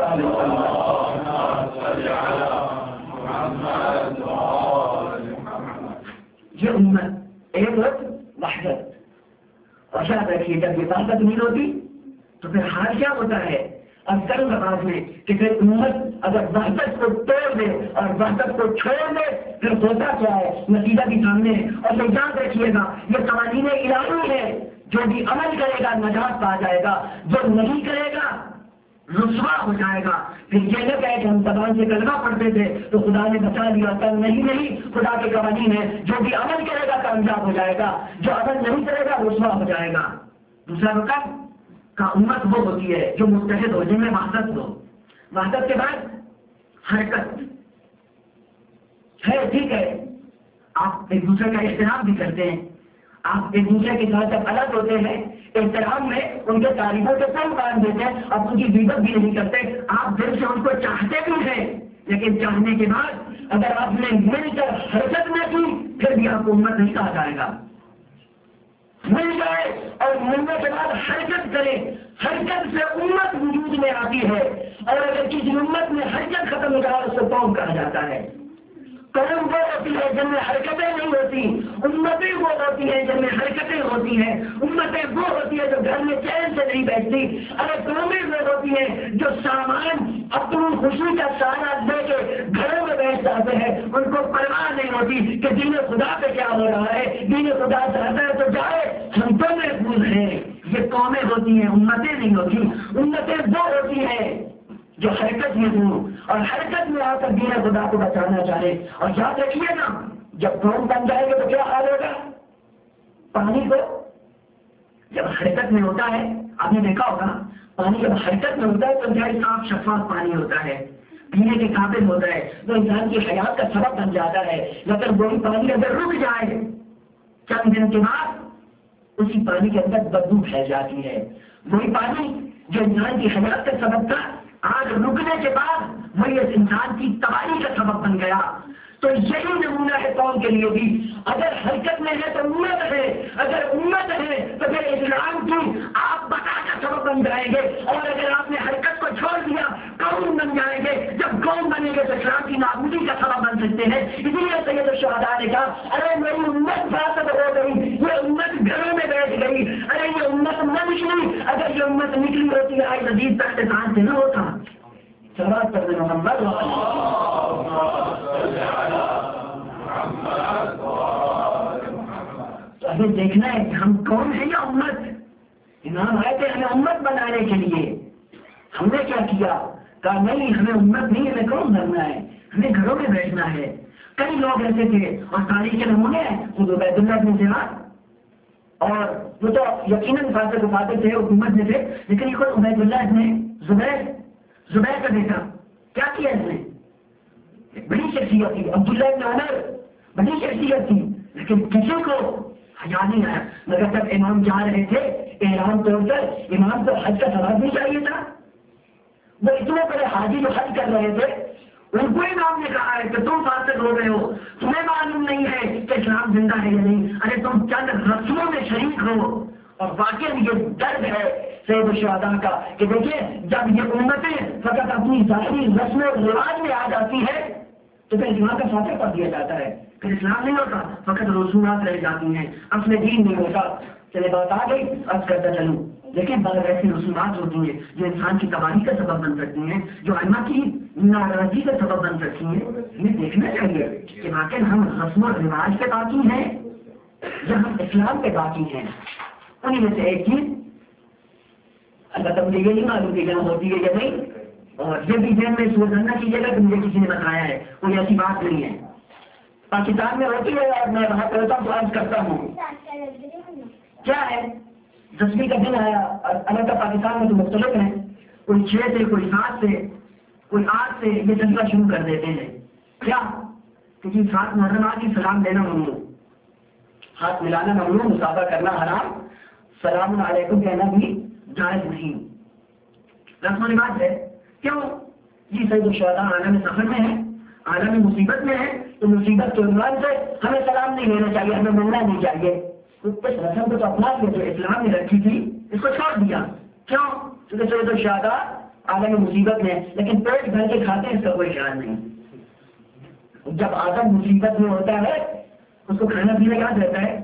ये उम्मत एक वहदत। और याद रखिए जब ये ताकत नहीं होती तो फिर हाल क्या होता है अक्सर नमाज में कि फिर उम्मत अगर वहदत को तोड़ दे और वहदत को छोड़ दे फिर होता क्या है, नतीजा भी सामने है। और ये याद रखिएगा ये कवानीन इलाही है, जो भी अमल करेगा नजात पा जाएगा, जो नहीं करेगा रुसवा हो जाएगा। फिर ये न कहे कि हम जबान से कलमा पढ़ते थे तो खुदा ने बचा लिया, तब नहीं नहीं, खुदा के कवानीन है, जो भी अमल करेगा कामयाब हो जाएगा, जो अमल नहीं करेगा रुसवा हो जाएगा। दूसरा रकम का उम्मत वो होती है जो मुस्तहिद हो, जिनमें वहदत हो। वहदत के बाद हरकत है, ठीक है, आप एक दूसरे का एहतराम भी करते हैं, आप एक दूसरे के साथ जब अलग होते हैं एहतराम में उनके तारीफों के सही बांध देते हैं, आप उनकी गिबत भी नहीं करते, आप दिल से उनको चाहते भी हैं, लेकिन चाहने के बाद अगर आपने मिलकर हरकत न की फिर भी आपको उम्मत नहीं कहा जाएगा। मिल जाए और मिलने के बाद हरकत करें, हरकत से उम्मत वजूद में आती है। और अगर किसी उम्मत में हरकत खत्म हो जाए उसको कौम कहा जाता है। कौम वो होती है जिनमें हरकतें नहीं होती, उम्मतें वो होती हैं जिनमें हरकतें होती हैं, उम्मतें वो होती है जो घर में चैन से नहीं बैठती। अरे कौमें वो होती हैं जो सामान अपनी खुशी का सहारा लेके घरों में बैठ जाते हैं, उनको परवाह नहीं होती कि दीन खुदा पे क्या हो रहा है, दीन खुदा चाहता है तो जाए, हम तो महफूज हैं। ये कौमें होती हैं, उम्मतें नहीं होती। उम्मतें वो होती हैं जो हरकत में हो और हरकत में आकर दीन खुदा को बचाना चाहे। और याद रखिएगा जब कौम बन जाएगा तो क्या हाल होगा। पानी को जब हरकत में होता है, आपने देखा होगा पानी जब हरकत में होता है तो इंतहाई साफ शफाफ पानी होता है, पीने के काबिल होता है, तो इंसान की हयात का सबब बन जाता है। लेकिन वही पानी अगर रुक जाए चंद दिन के बाद उसी पानी के अंदर बदबू फैल जाती है। वही पानी जो इंसान की हयात का सबब था आज रुकने के बाद वही इस इंसान की तबाही का सबब बन गया। तो यही नमूना है कौम के लिए भी। अगर हरकत में है तो उम्मत है, अगर उम्मत है तो फिर इस्लाम की आप बता का सबब बन जाएंगे। और अगर आपने हरकत को छोड़ दिया कौम बन जाएंगे। जब कौम बनेंगे तो इस्लाम की नाबूदी का सबब बन सकते हैं। इसीलिए सैयद शुहदा ने कहा अरे मेरी उम्मत फासद हो गई, ये उम्मत घरों में बैठ गई, अरे ये उम्मत न निकली। अगर ये उम्मत निकली होती है आज अजीज तक शान से न होता। सलात पर मोहम्मद तो अभी देखना है कि हम कौन है या उम्मत। इमाम आए थे हमें उम्मत बनाने के लिए, हमने क्या किया, कहा नहीं हमें उम्मत नहीं, हमें कौन बनना है, हमें घरों में बैठना है। कई लोग ऐसे थे और तारीख के नमूने हैं, वो उबैदुल्लाह इब्न ज़ियाद और वो तो यकीनन फासिक फासिक थे, हुकूमत में थे, लेकिन ये कोई उबैदुल्लाह इब्न ज़ुबैर, जुबैर का बेटा क्या किया इसने, شخصیت تھی، عبداللہ ابن عمر بڑی شخصیت تھی، لیکن کسی کو حیا نہیں آیا، مگر جب امام جا رہے تھے احرام توڑ کر، امام کو حج کا ثواب نہیں چاہیے تھا؟ وہ اتنے بڑے حاجی جو حج کر رہے تھے، ان کو امام نے کہا ہے کہ تم فاسق ہو رہے ہو، تمہیں معلوم نہیں ہے کہ اسلام زندہ ہے یا نہیں، ارے تم چند رسموں میں شریک ہو۔ اور واقعی یہ درد ہے سید الشہداء کا کہ دیکھیں جب یہ امتیں فقط اپنی ظاہری رسم و رواج میں آ جاتی ہے تو پھر اسلام کا فاتح کر دیا جاتا ہے، پھر اسلام نہیں ہوتا، فقط رسومات رہ جاتی ہیں، اصل دین نہیں ہوتا۔ چلے بات آ گئی، عرض کرتا چلوں، لیکن بعض ایسی رسومات ہوتی ہیں جو انسان کی تباہی کا سبب بن سکتی ہیں، جو علماء کی ناراضگی کا سبب بن سکتی ہیں۔ ہمیں دیکھنا چاہیے کہ واقعی ہم رسم و رواج پہ باقی ہیں یا ہم اسلام پہ باقی ہیں۔ انہیں میں سے ایک چیز البتہ مجھے یہ نہیں معلوم کہ جہاں ہوتی ہے یا نہیں، اور یہ بھی ذہن میں سوچ نہ کیجیے گا کہ مجھے کسی نے بتایا ہے، کوئی ایسی بات نہیں ہے۔ پاکستان میں ہوتی ہے اور میں وہاں پہنچا تو عرض کرتا ہوں کیا ہے، دسویں کا دن آیا، الگ پاکستان میں تو مختلف ہیں، کوئی چھ سے، کوئی سات سے، کوئی آٹھ سے یہ سلسلہ شروع کر دیتے ہیں۔ کیا کہ جی سات محرم آ کی سلام دینا ممنوع، ہاتھ ملانا ممنوع، مسافہ کرنا حرام، سلام علیکم کہنا بھی جائز نہیں، رسم و رواج ہے۔ کیوں؟ جی سید الشہداء عالم سفر میں ہے، عالم مصیبت میں ہے، تو مصیبت کے عنوان سے ہمیں سلام نہیں لینا چاہیے، ہمیں ملنا نہیں چاہیے۔ اس رسم کو تو اپنا لیا جو اسلام نے رکھی تھی، اس کو چھوڑ دیا۔ کیوں؟ کیونکہ سید الشہداء عالم مصیبت میں، لیکن پیٹ بھر کے کھاتے ہیں، اس کا کوئی خیال نہیں۔ جب آدم مصیبت میں ہوتا ہے اس کو کھانا پینا یاد رہتا ہے،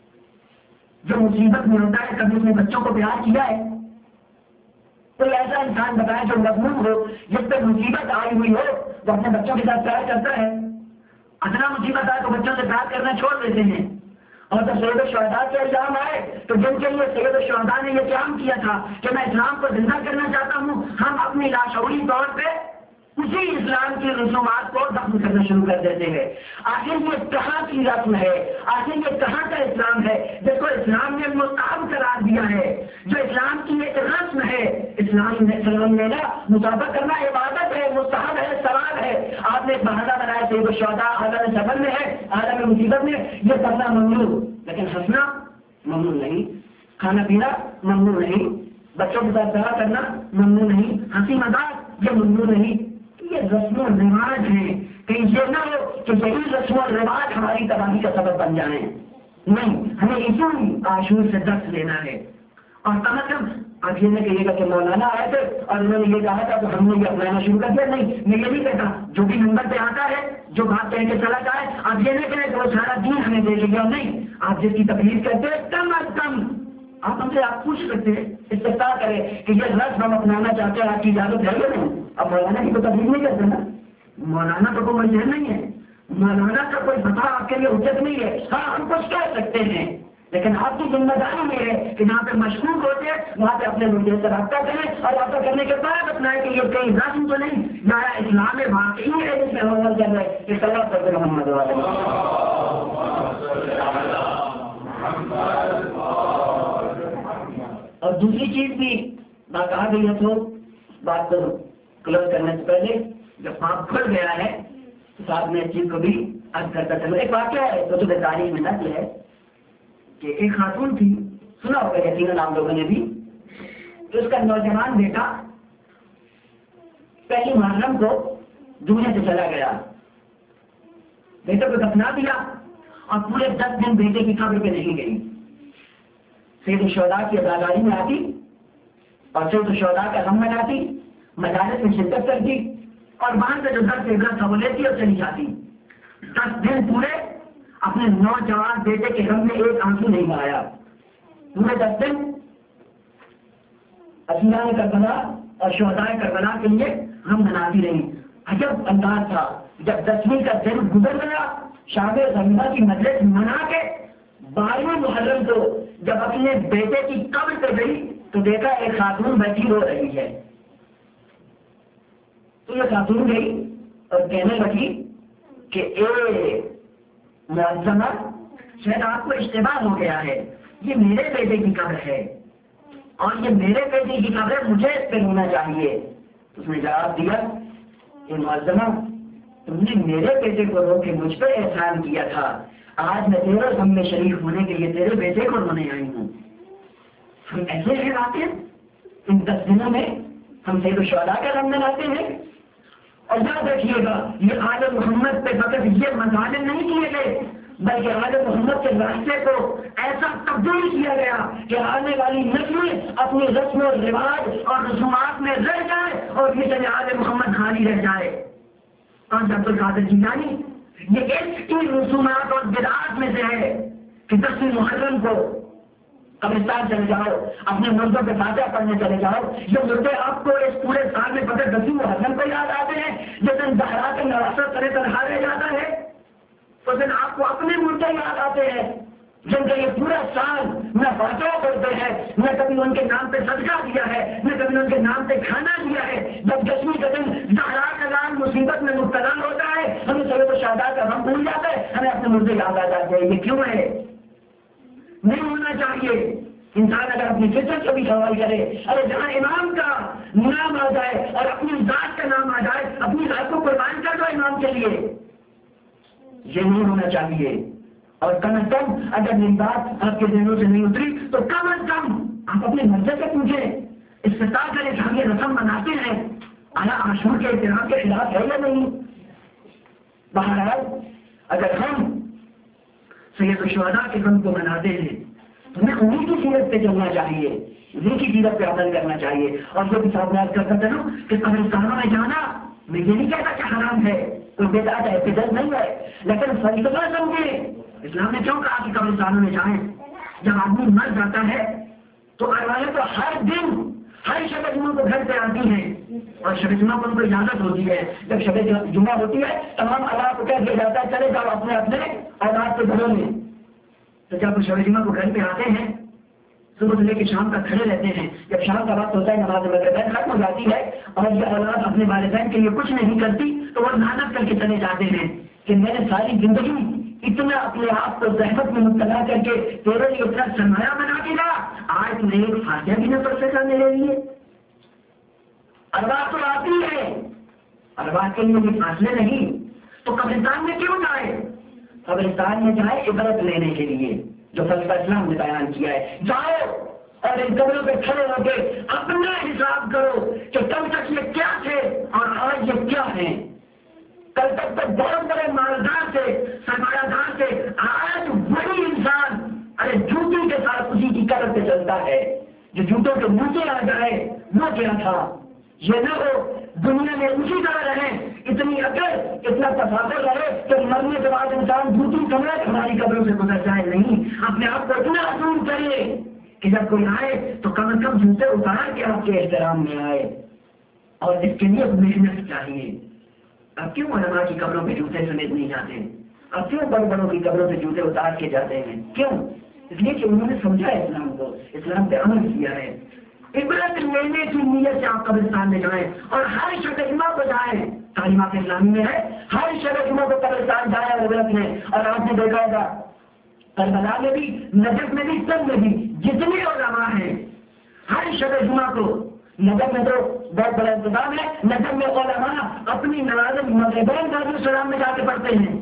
جو مصیبت میں ہوتا ہے کبھی اس نے بچوں کو پیار کیا ہے؟ کوئی ایسا انسان بتایا جو مضمون ہو، جس پہ مصیبت آئی ہوئی ہو، وہ اپنے بچوں کے ساتھ پیار کرتا ہے؟ اتنا مصیبت آئے تو بچوں سے پیار کرنا چھوڑ دیتے ہیں۔ اور جب سید الشہداء کے الزام آئے تو جن کے لیے سید الشہداء نے یہ قیام کیا تھا کہ میں اسلام کو زندہ کرنا چاہتا ہوں، ہم اپنی لاشعوری طور پہ اسی اسلام کی رسومات کو دفن کرنا شروع کر دیتے ہیں۔ آخر یہ کہاں کی رسم ہے؟ آخر یہ کہاں کا اسلام ہے جس کو اسلام نے مستحب قرار دیا ہے؟ جو اسلام کی ایک رسم ہے، اسلام نے سلام لینا، مسافہ کرنا عبادت ہے، مستحب ہے، ثواب ہے۔ آپ نے ایک بہانہ بنایا سید الشہداء عالم سفر میں ہے، عالم مصیبت میں، یہ کرنا ممنوع، لیکن ہنسنا ممنوع نہیں، کھانا پینا ممنوع نہیں، بچوں کے ساتھ پیار کرنا ممنوع نہیں، ہنسی مذاق یہ ممنوع نہیں۔ یہ رسم و رواج ہے، کہیں یہ نہ ہو کہ یہی رسم و رواج ہماری تباہی کا سبب بن جائیں۔ نہیں، ہمیں اسی عاشور سے درس لینا ہے۔ اور کم از کم آپ یہ نہ کہیے گا کہ مولانا آئے تھے اور انہوں نے یہ کہا تھا تو ہم نے یہ اپنانا شروع کر دیا، نہیں، میں یہ نہیں کہتا۔ جو بھی نمبر پہ آتا ہے، جو بات کہہ کے چلا جائے، آپ یہ نہیں کہیں کہ وہ سارا دین ہمیں دے لے گا، نہیں، آپ جس کی تکلیف کرتے ہیں کم از کم آپ ہم سے آپ پوچھ سکتے ہیں، استفسار کریں کہ یہ رسم ہم اپنانا چاہتے ہیں، آپ کی اجازت ہے یا نہیں؟ اب مولانا کی تو تکلیف نہیں کرتے نا، مولانا تو کوئی مجھے نہیں ہے، مولانا کا کوئی فتویٰ آپ کے لیے اچت نہیں ہے۔ ہاں ہم کچھ کہہ سکتے ہیں، لیکن آپ کی ذمہ داری یہ ہے کہ جہاں پہ مشکوک ہوتے ہیں وہاں پہ اپنے مدعے سے رابطہ کریں، اور رابطہ کرنے کے بعد اپنائیں کہ یہ کہیں رسم تو نہیں، یا اسلام واقعی ہے جس میں ہم عمل کر رہے ہیں۔ کہ صلی اللہ علیہ محمد اور دوسری چیز بھی بات آ گئی ہے تو بات کو کلوز کرنے سے پہلے جب خواب کھل گیا ہے تو ساتھ میں اس چیز کو بھی عرض کرتا چلو۔ ایک واقعہ ہے کتب تاریخ میں نقل ہے کہ ایک خاتون تھی، سنا ہوگا یقیناً آپ لوگوں نے بھی، کہ اس کا نوجوان بیٹا پہلی محرم کو دنیا سے چلا گیا، بیٹے کو دفنا دیا اور پورے دس دن بیٹے کی قبر پہ نہیں گئی۔ سید الشہداء کی اداکاری میں آتی اور سید الشہداء کا غم مناتی، مجالس میں شرکت کرتی، اور وہاں سے جو درس عبرت تھا وہ لیتی اور چلی جاتی۔ دس دن پورے اپنے نوجوان بیٹے کے غم میں ایک آنسو نہیں بہایا، پورے دس دن اسیران کربلا اور شہداء کربلا کے لیے غم مناتی رہی۔ عجب انداز تھا، جب دسویں کا دن گزر گیا، شاب غمیمہ کی مجلس منا کے بارہویں محرم کو جب اپنے بیٹے کی قبر پہ گئی تو دیکھا ایک خاتون بیٹھی رو رہی ہے۔ تو یہ خاتون گئی اور کہنے لگی کہ اے معظمہ، شاید آپ کو اشتباہ ہو گیا ہے، یہ میرے بیٹے کی قبر ہے اور یہ میرے بیٹے کی قبر ہے، مجھے اس پہ رونا چاہیے۔ اس نے جواب دیا کہ معظمہ، تم نے میرے بیٹے کو رو کے مجھ پر احسان کیا تھا، آج میں تیرے غم میں شریک ہونے کے لیے تیرے بیٹے کو رونے آئی ہوں۔ ہم ایسے کہلاتے ہیں، ان دس دنوں میں ہم سید الشہداء کا غم مناتے ہیں۔ اور یاد رکھیے گا، یہ آل محمد پہ فقط یہ مظالم نہیں کیے گئے، بلکہ آل محمد کے راستے کو ایسا تبدیل کیا گیا کہ آنے والی نسلیں اپنی رسم و رواج اور رسومات میں رہ جائے اور یہ آل محمد خالی رہ جائے۔ اور عبد القادر جیلانی یہ ایک کی رسومات اور بدعات میں سے ہے کہ دسویں محرم کو قبرستان چلے جاؤ، اپنے مردوں کے فاتحہ پڑھنے چلے جاؤ، یہ مردے آپ کو اس پورے سال میں پتہ دسویں محرم کو یاد آتے ہیں، جس دن زہرا کا نواسط کرے تنہا رہ جاتا ہے، اس دن آپ کو اپنے مردے یاد آتے ہیں جن کا یہ پورا سال نہ فاتحہ پڑھتے ہیں، نہ کبھی ان کے نام پہ صدقہ دیا ہے، نہ کبھی ان کے نام پہ کھانا دیا ہے۔ جب دسویں کا دن زہرا کا لال مصیبت میں مبتلا ہوتا ہے، ہمیں سید الشہداء کا غم بھول جاتا ہے، ہمیں اپنے مردے یاد آ جاتے ہیں۔ یہ کیوں ہے؟ نہیں ہونا چاہیے۔ انسان اگر اپنی فطرت کو بھی سوال کرے، ارے جہاں امام کا نام آ جائے اور اپنی ذات کا نام آ جائے، اپنی ذات کو قربان کر دو امام کے لیے، یہ نہیں ہونا چاہیے۔ اور کم از کم اگر میری بات آپ کے ذہنوں سے نہیں اتری تو کم از کم آپ اپنے مرضے سے پوچھیں، استطاع کریں کہ ہم یہ رسم مناتے ہیں، آیا عاشور کے احترام کے خلاف ہے یا نہیں؟ بہرحال اگر ہم سید الشہداء کے غم کو مناتے ہیں تو ہمیں انہیں کی سیرت پہ چلنا چاہیے، انہیں کی سیرت پہ عمل کرنا چاہیے۔ اور جو بھی صاحب کرتا چلوں کہ قبرستانوں میں جانا میں یہ نہیں کہتا کہ حرام ہے، کوئی بدعت ہے، بدعت نہیں ہے، لیکن فلسفہ سمجھے اسلام نے کیوں کہا کہ قبرستانوں میں جائیں؟ جب آدمی مر جاتا ہے تو ارواحیں تو ہر دن ہر شب جمعہ کو گھر پہ آتی ہیں، اور شب جمعہ کو ان کو اجازت ہوتی ہے، جب شب جمعہ ہوتی ہے تمام اولاد کو کہہ دیا جاتا ہے چلے جاؤ اپنے اپنے اولاد کے گھروں میں۔ تو جب وہ شب جمعہ کو گھر پہ آتے ہیں صبح سے لے کے شام تک کھڑے رہتے ہیں، جب شام کا وقت ہوتا ہے نماز مغرب ختم ہو جاتی ہے اور یہ اولاد اپنے والدین کے لیے کچھ نہیں کرتی تو وہ محنت کر کے چلے جاتے ہیں کہ میں نے ساری زندگی اتنا اپنے آپ کو زحمت میں مبتلا کر کے تیرے لیے اتنا سرمایہ بنا کے گا، آج تمہیں ایک فاتحہ بھی نہ پڑھ سکا میرے لیے۔ ارواح تو آتی ہے، ارواح کے لیے بھی فاصلے نہیں، تو قبرستان میں کیوں جائے؟ قبرستان میں جائے عبرت لینے کے لیے، جو فلسفہ اسلام نے بیان کیا ہے۔ جاؤ اور ان قبروں پہ کھڑے ہو کے اپنا حساب کرو کہ کل تک یہ کیا تھے اور آج یہ کیا ہیں۔ کل تک تو بہت بڑے مالدار تھے، سرمایہ دار تھے، آج وہی انسان ارے جوتی کے ساتھ اسی کی قبر پہ چلتا ہے، جو جوتوں کے نیچے آ جائے وہ کیا تھا۔ یہ نہ ہو دنیا میں اسی طرح رہے، اتنی عقل اتنا تفاصر رہے کہ مرنے کے بعد انسان جوتی سمیت ہماری قبروں سے گزر جائے۔ نہیں، اپنے آپ کو اتنا اصول کریے کہ جب کوئی آئے تو کم از کم جوتے اتار کے آپ کے احترام میں آئے، اور اس کے لیے محنت چاہیے۔ اب کیوں علماء کی قبروں پہ جوتے سمیت نہیں جاتے؟ اب کیوں بڑے بڑوں کی قبروں سے جوتے اتار کے جاتے ہیں؟ کیوں؟ اس لیے کہ انہوں نے سمجھا اسلام کو، اسلام پہ عمل کیا ہے۔ عبرت لینے کی نیت سے آپ قبرستان میں جائیں اور ہر شب جمعہ کو جائیں، تعلیمات اسلامی میں ہے ہر شب جمعہ کو قبرستان جائیں اور عبرت لیں۔ اور آپ نے دیکھا ہوگا کربلا میں بھی، نجف میں بھی، سب میں بھی جتنے علماء ہیں ہر شب جمعہ کو، نجف میں تو بہت بڑا انتظام ہے، نجف میں علماء اپنی نماز مغربین نازل السلام میں جا کے پڑھتے ہیں،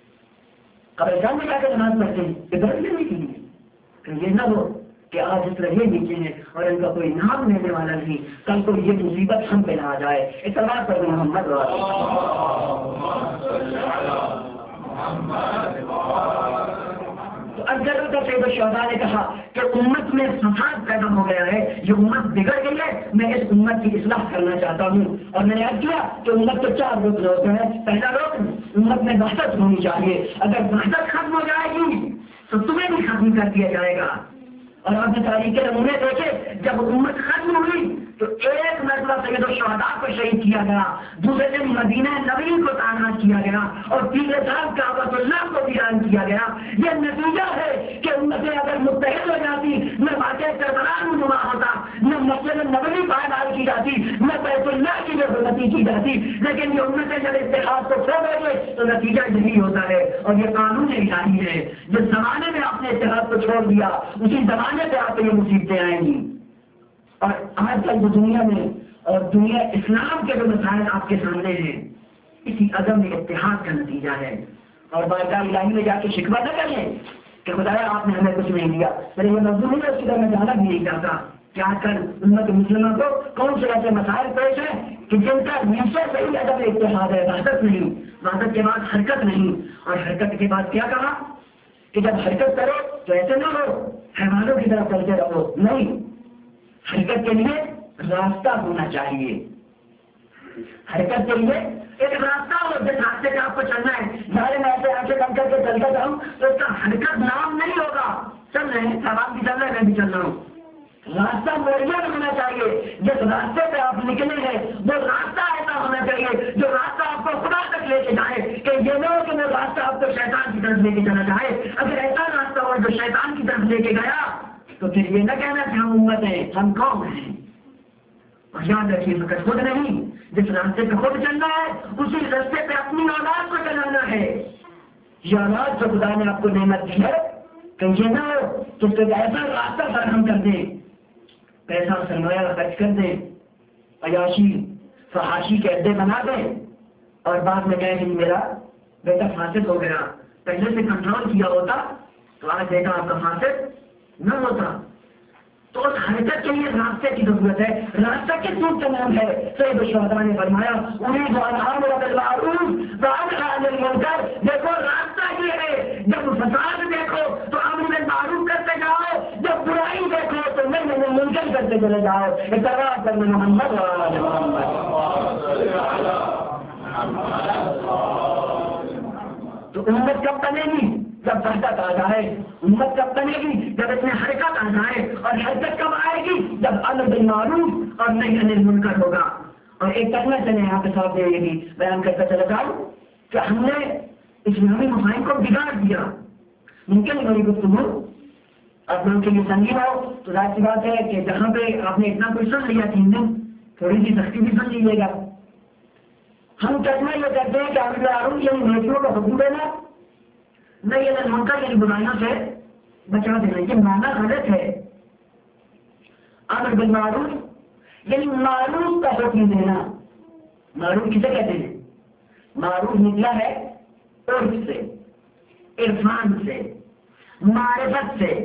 قبرستان میں جا کے نماز پڑھتے ہیں عبرت لینے کے لیے۔ کہ یہ نہ ہو کہ آج اس طرح یہ نیچے ہیں اور ان کا کوئی نام لینے والا نہیں، کل کو یہ مصیبت ہم پہ نہ آ جائے۔ اعتراض پر محمد تو اگر سید الشہداء نے کہا کہ امت میں فساد پیدا ہو گیا ہے، یہ امت بگڑ گئی ہے، میں اس امت کی اصلاح کرنا چاہتا ہوں، اور میں نے عرض کیا کہ امت کے چار رکن ہوتے ہیں۔ پہلا رکن امت میں وحدت ہونی چاہیے، اگر وحدت ختم ہو جائے گی تو تمہیں بھی ختم کر دیا جائے گا۔ اور آپ نے تاریخ کے نمونے دیکھے، جب امت ختم ہوئی تو ایک مرتبہ سید الشہداء کو شہید کیا گیا، دوسرے دن مدینہ نبوی کو تعینات کیا گیا، اور تیسرے سال کعبۃ اللہ کو ویران کیا گیا۔ یہ نتیجہ ہے کہ امتیں اگر متحد ہو جاتی، نہ واقعہ کربلا رونما ہوتا، نہ مسجد نبوی پائیدار کی جاتی، نہ بیت اللہ کی حرمتی کی جاتی، لیکن یہ امتیں جب اتحاد کو کھو گئے تو نتیجہ یہی ہوتا ہے۔ اور یہ قانون الہی ہے، جس زمانے میں آپ نے اتحاد کو چھوڑ دیا اسی زمانے پہ آپ کو یہ مصیبتیں آئیں گی۔ اور آج کل جو دنیا میں اور دنیا اسلام کے جو مسائل آپ کے سامنے ہیں، اسی عدم اتحاد کا نتیجہ ہے. اور بارگاہ الہی میں جا کے شکوہ نہ کریں کہ خدایا آپ نے ہمیں کچھ نہیں دیا. میرے یہ موضوع نہیں ہے، اس کی طرح میں جانا بھی نہیں چاہتا کہ آج کل امت مسلموں کو کون سے ایسے مسائل پیش ہیں کہ جن کا نیچے سے ہی عدم اتحاد ہے، وحدت نہیں، وحدت کے بعد حرکت نہیں، اور حرکت کے بعد کیا کہا کہ جب حرکت کرو تو ایسے نہ ہو حیوانوں کی طرف چلتے رہو. نہیں، حرکت کے لیے راستہ ہونا چاہیے. حرکت کے لیے ایک راستہ ہو جس راستے پہ آپ کو چلنا ہے. ظاہر میں ایسے آنکھیں بند کر کے چلتا جاؤں تو اس کا حرکت نام نہیں ہوگا. چل رہے ہیں، سب آپ بھی چل رہے ہیں، میں بھی چل رہا ہوں. راستہ معین ہونا چاہیے. جس راستے پہ آپ نکلے ہیں وہ راستہ ایسا ہونا چاہیے جو راستہ آپ کو خدا تک لے کے جائے، کہ یہ نہ ہو کہ وہ راستہ آپ کو شیطان کی طرف لے کے چلا جائے. اگر ایسا راستہ ہو جو شیطان کی طرف لے کے گیا تو پھر یہ نہ کہنا کہ ہم امت ہیں، ہم قوم ہیں. اور یاد رکھیے فقط خود نہیں، جس راستے پہ خود چلنا ہے اسی راستے پہ اپنی اولاد کو چلانا ہے. یہ اولاد جو خدا نے آپ کو نعمت دی ہے کہ یہ نہ ہو کہ اس کو ایسا راستہ فراہم کر دیں، پیسہ سرمایہ خرچ کر دیں، عیاشی فحاشی کے اڈے بنا دیں، اور بعد میں کہیں کہ میرا بیٹا فاسد ہو گیا. پہلے سے کنٹرول کیا ہوتا تو آج بیٹا آپ کا فاسد نہ ہوتا. تو اس حرکت کے لیے راستے کی ضرورت ہے. راستہ کس چیز کا نام ہے؟ سید الشہداء نے فرمایا اريد ان امر بالمعروف وانهى عن المنکر. دیکھو راستہ یہ ہے، جب فساد دیکھو تو امر بالمعروف کرتے جاؤ، جب برائی دیکھو تو نہی عن المنکر کرتے چلے جاؤ. اتباع کرنا محمد وآل محمد. تو امت کب بنے گی؟ جب وحدت آ جائے. امت کب بنے گی؟ جب اس میں حرکت آ جائے. اور حرکت کب آئے گی؟ جب امر بالمعروف اور نہی عن المنکر ہوگا. اور ایک کلمہ سے یہاں پہ صاحب یہ بھی بیان کرتا چلا جاؤں کہ ہم نے اسلامی مفاہیم کو بگاڑ دیا. ممکن ہے میری گفتگو آپ لوگوں کے لیے سنگین ہو تو ظاہر سی بات ہے کہ جہاں پہ آپ نے اتنا کچھ سن لیا تین دن، تھوڑی سی سختی بھی سن لیجیے گا. ہم کلمہ یہ کہتے ہیں کہ امر بالمعروف یعنی نیکیوں کا حکم دینا، نہیں عن المنکر یعنی برائیوں سے بچا دینا. یہ معنی غلط ہے. امر بالمعروف یعنی معروف کا حکم دینا. معروف کسے کہتے ہیں؟ معروف نکلا ہے عرف سے، عرفان سے، معرفت سے.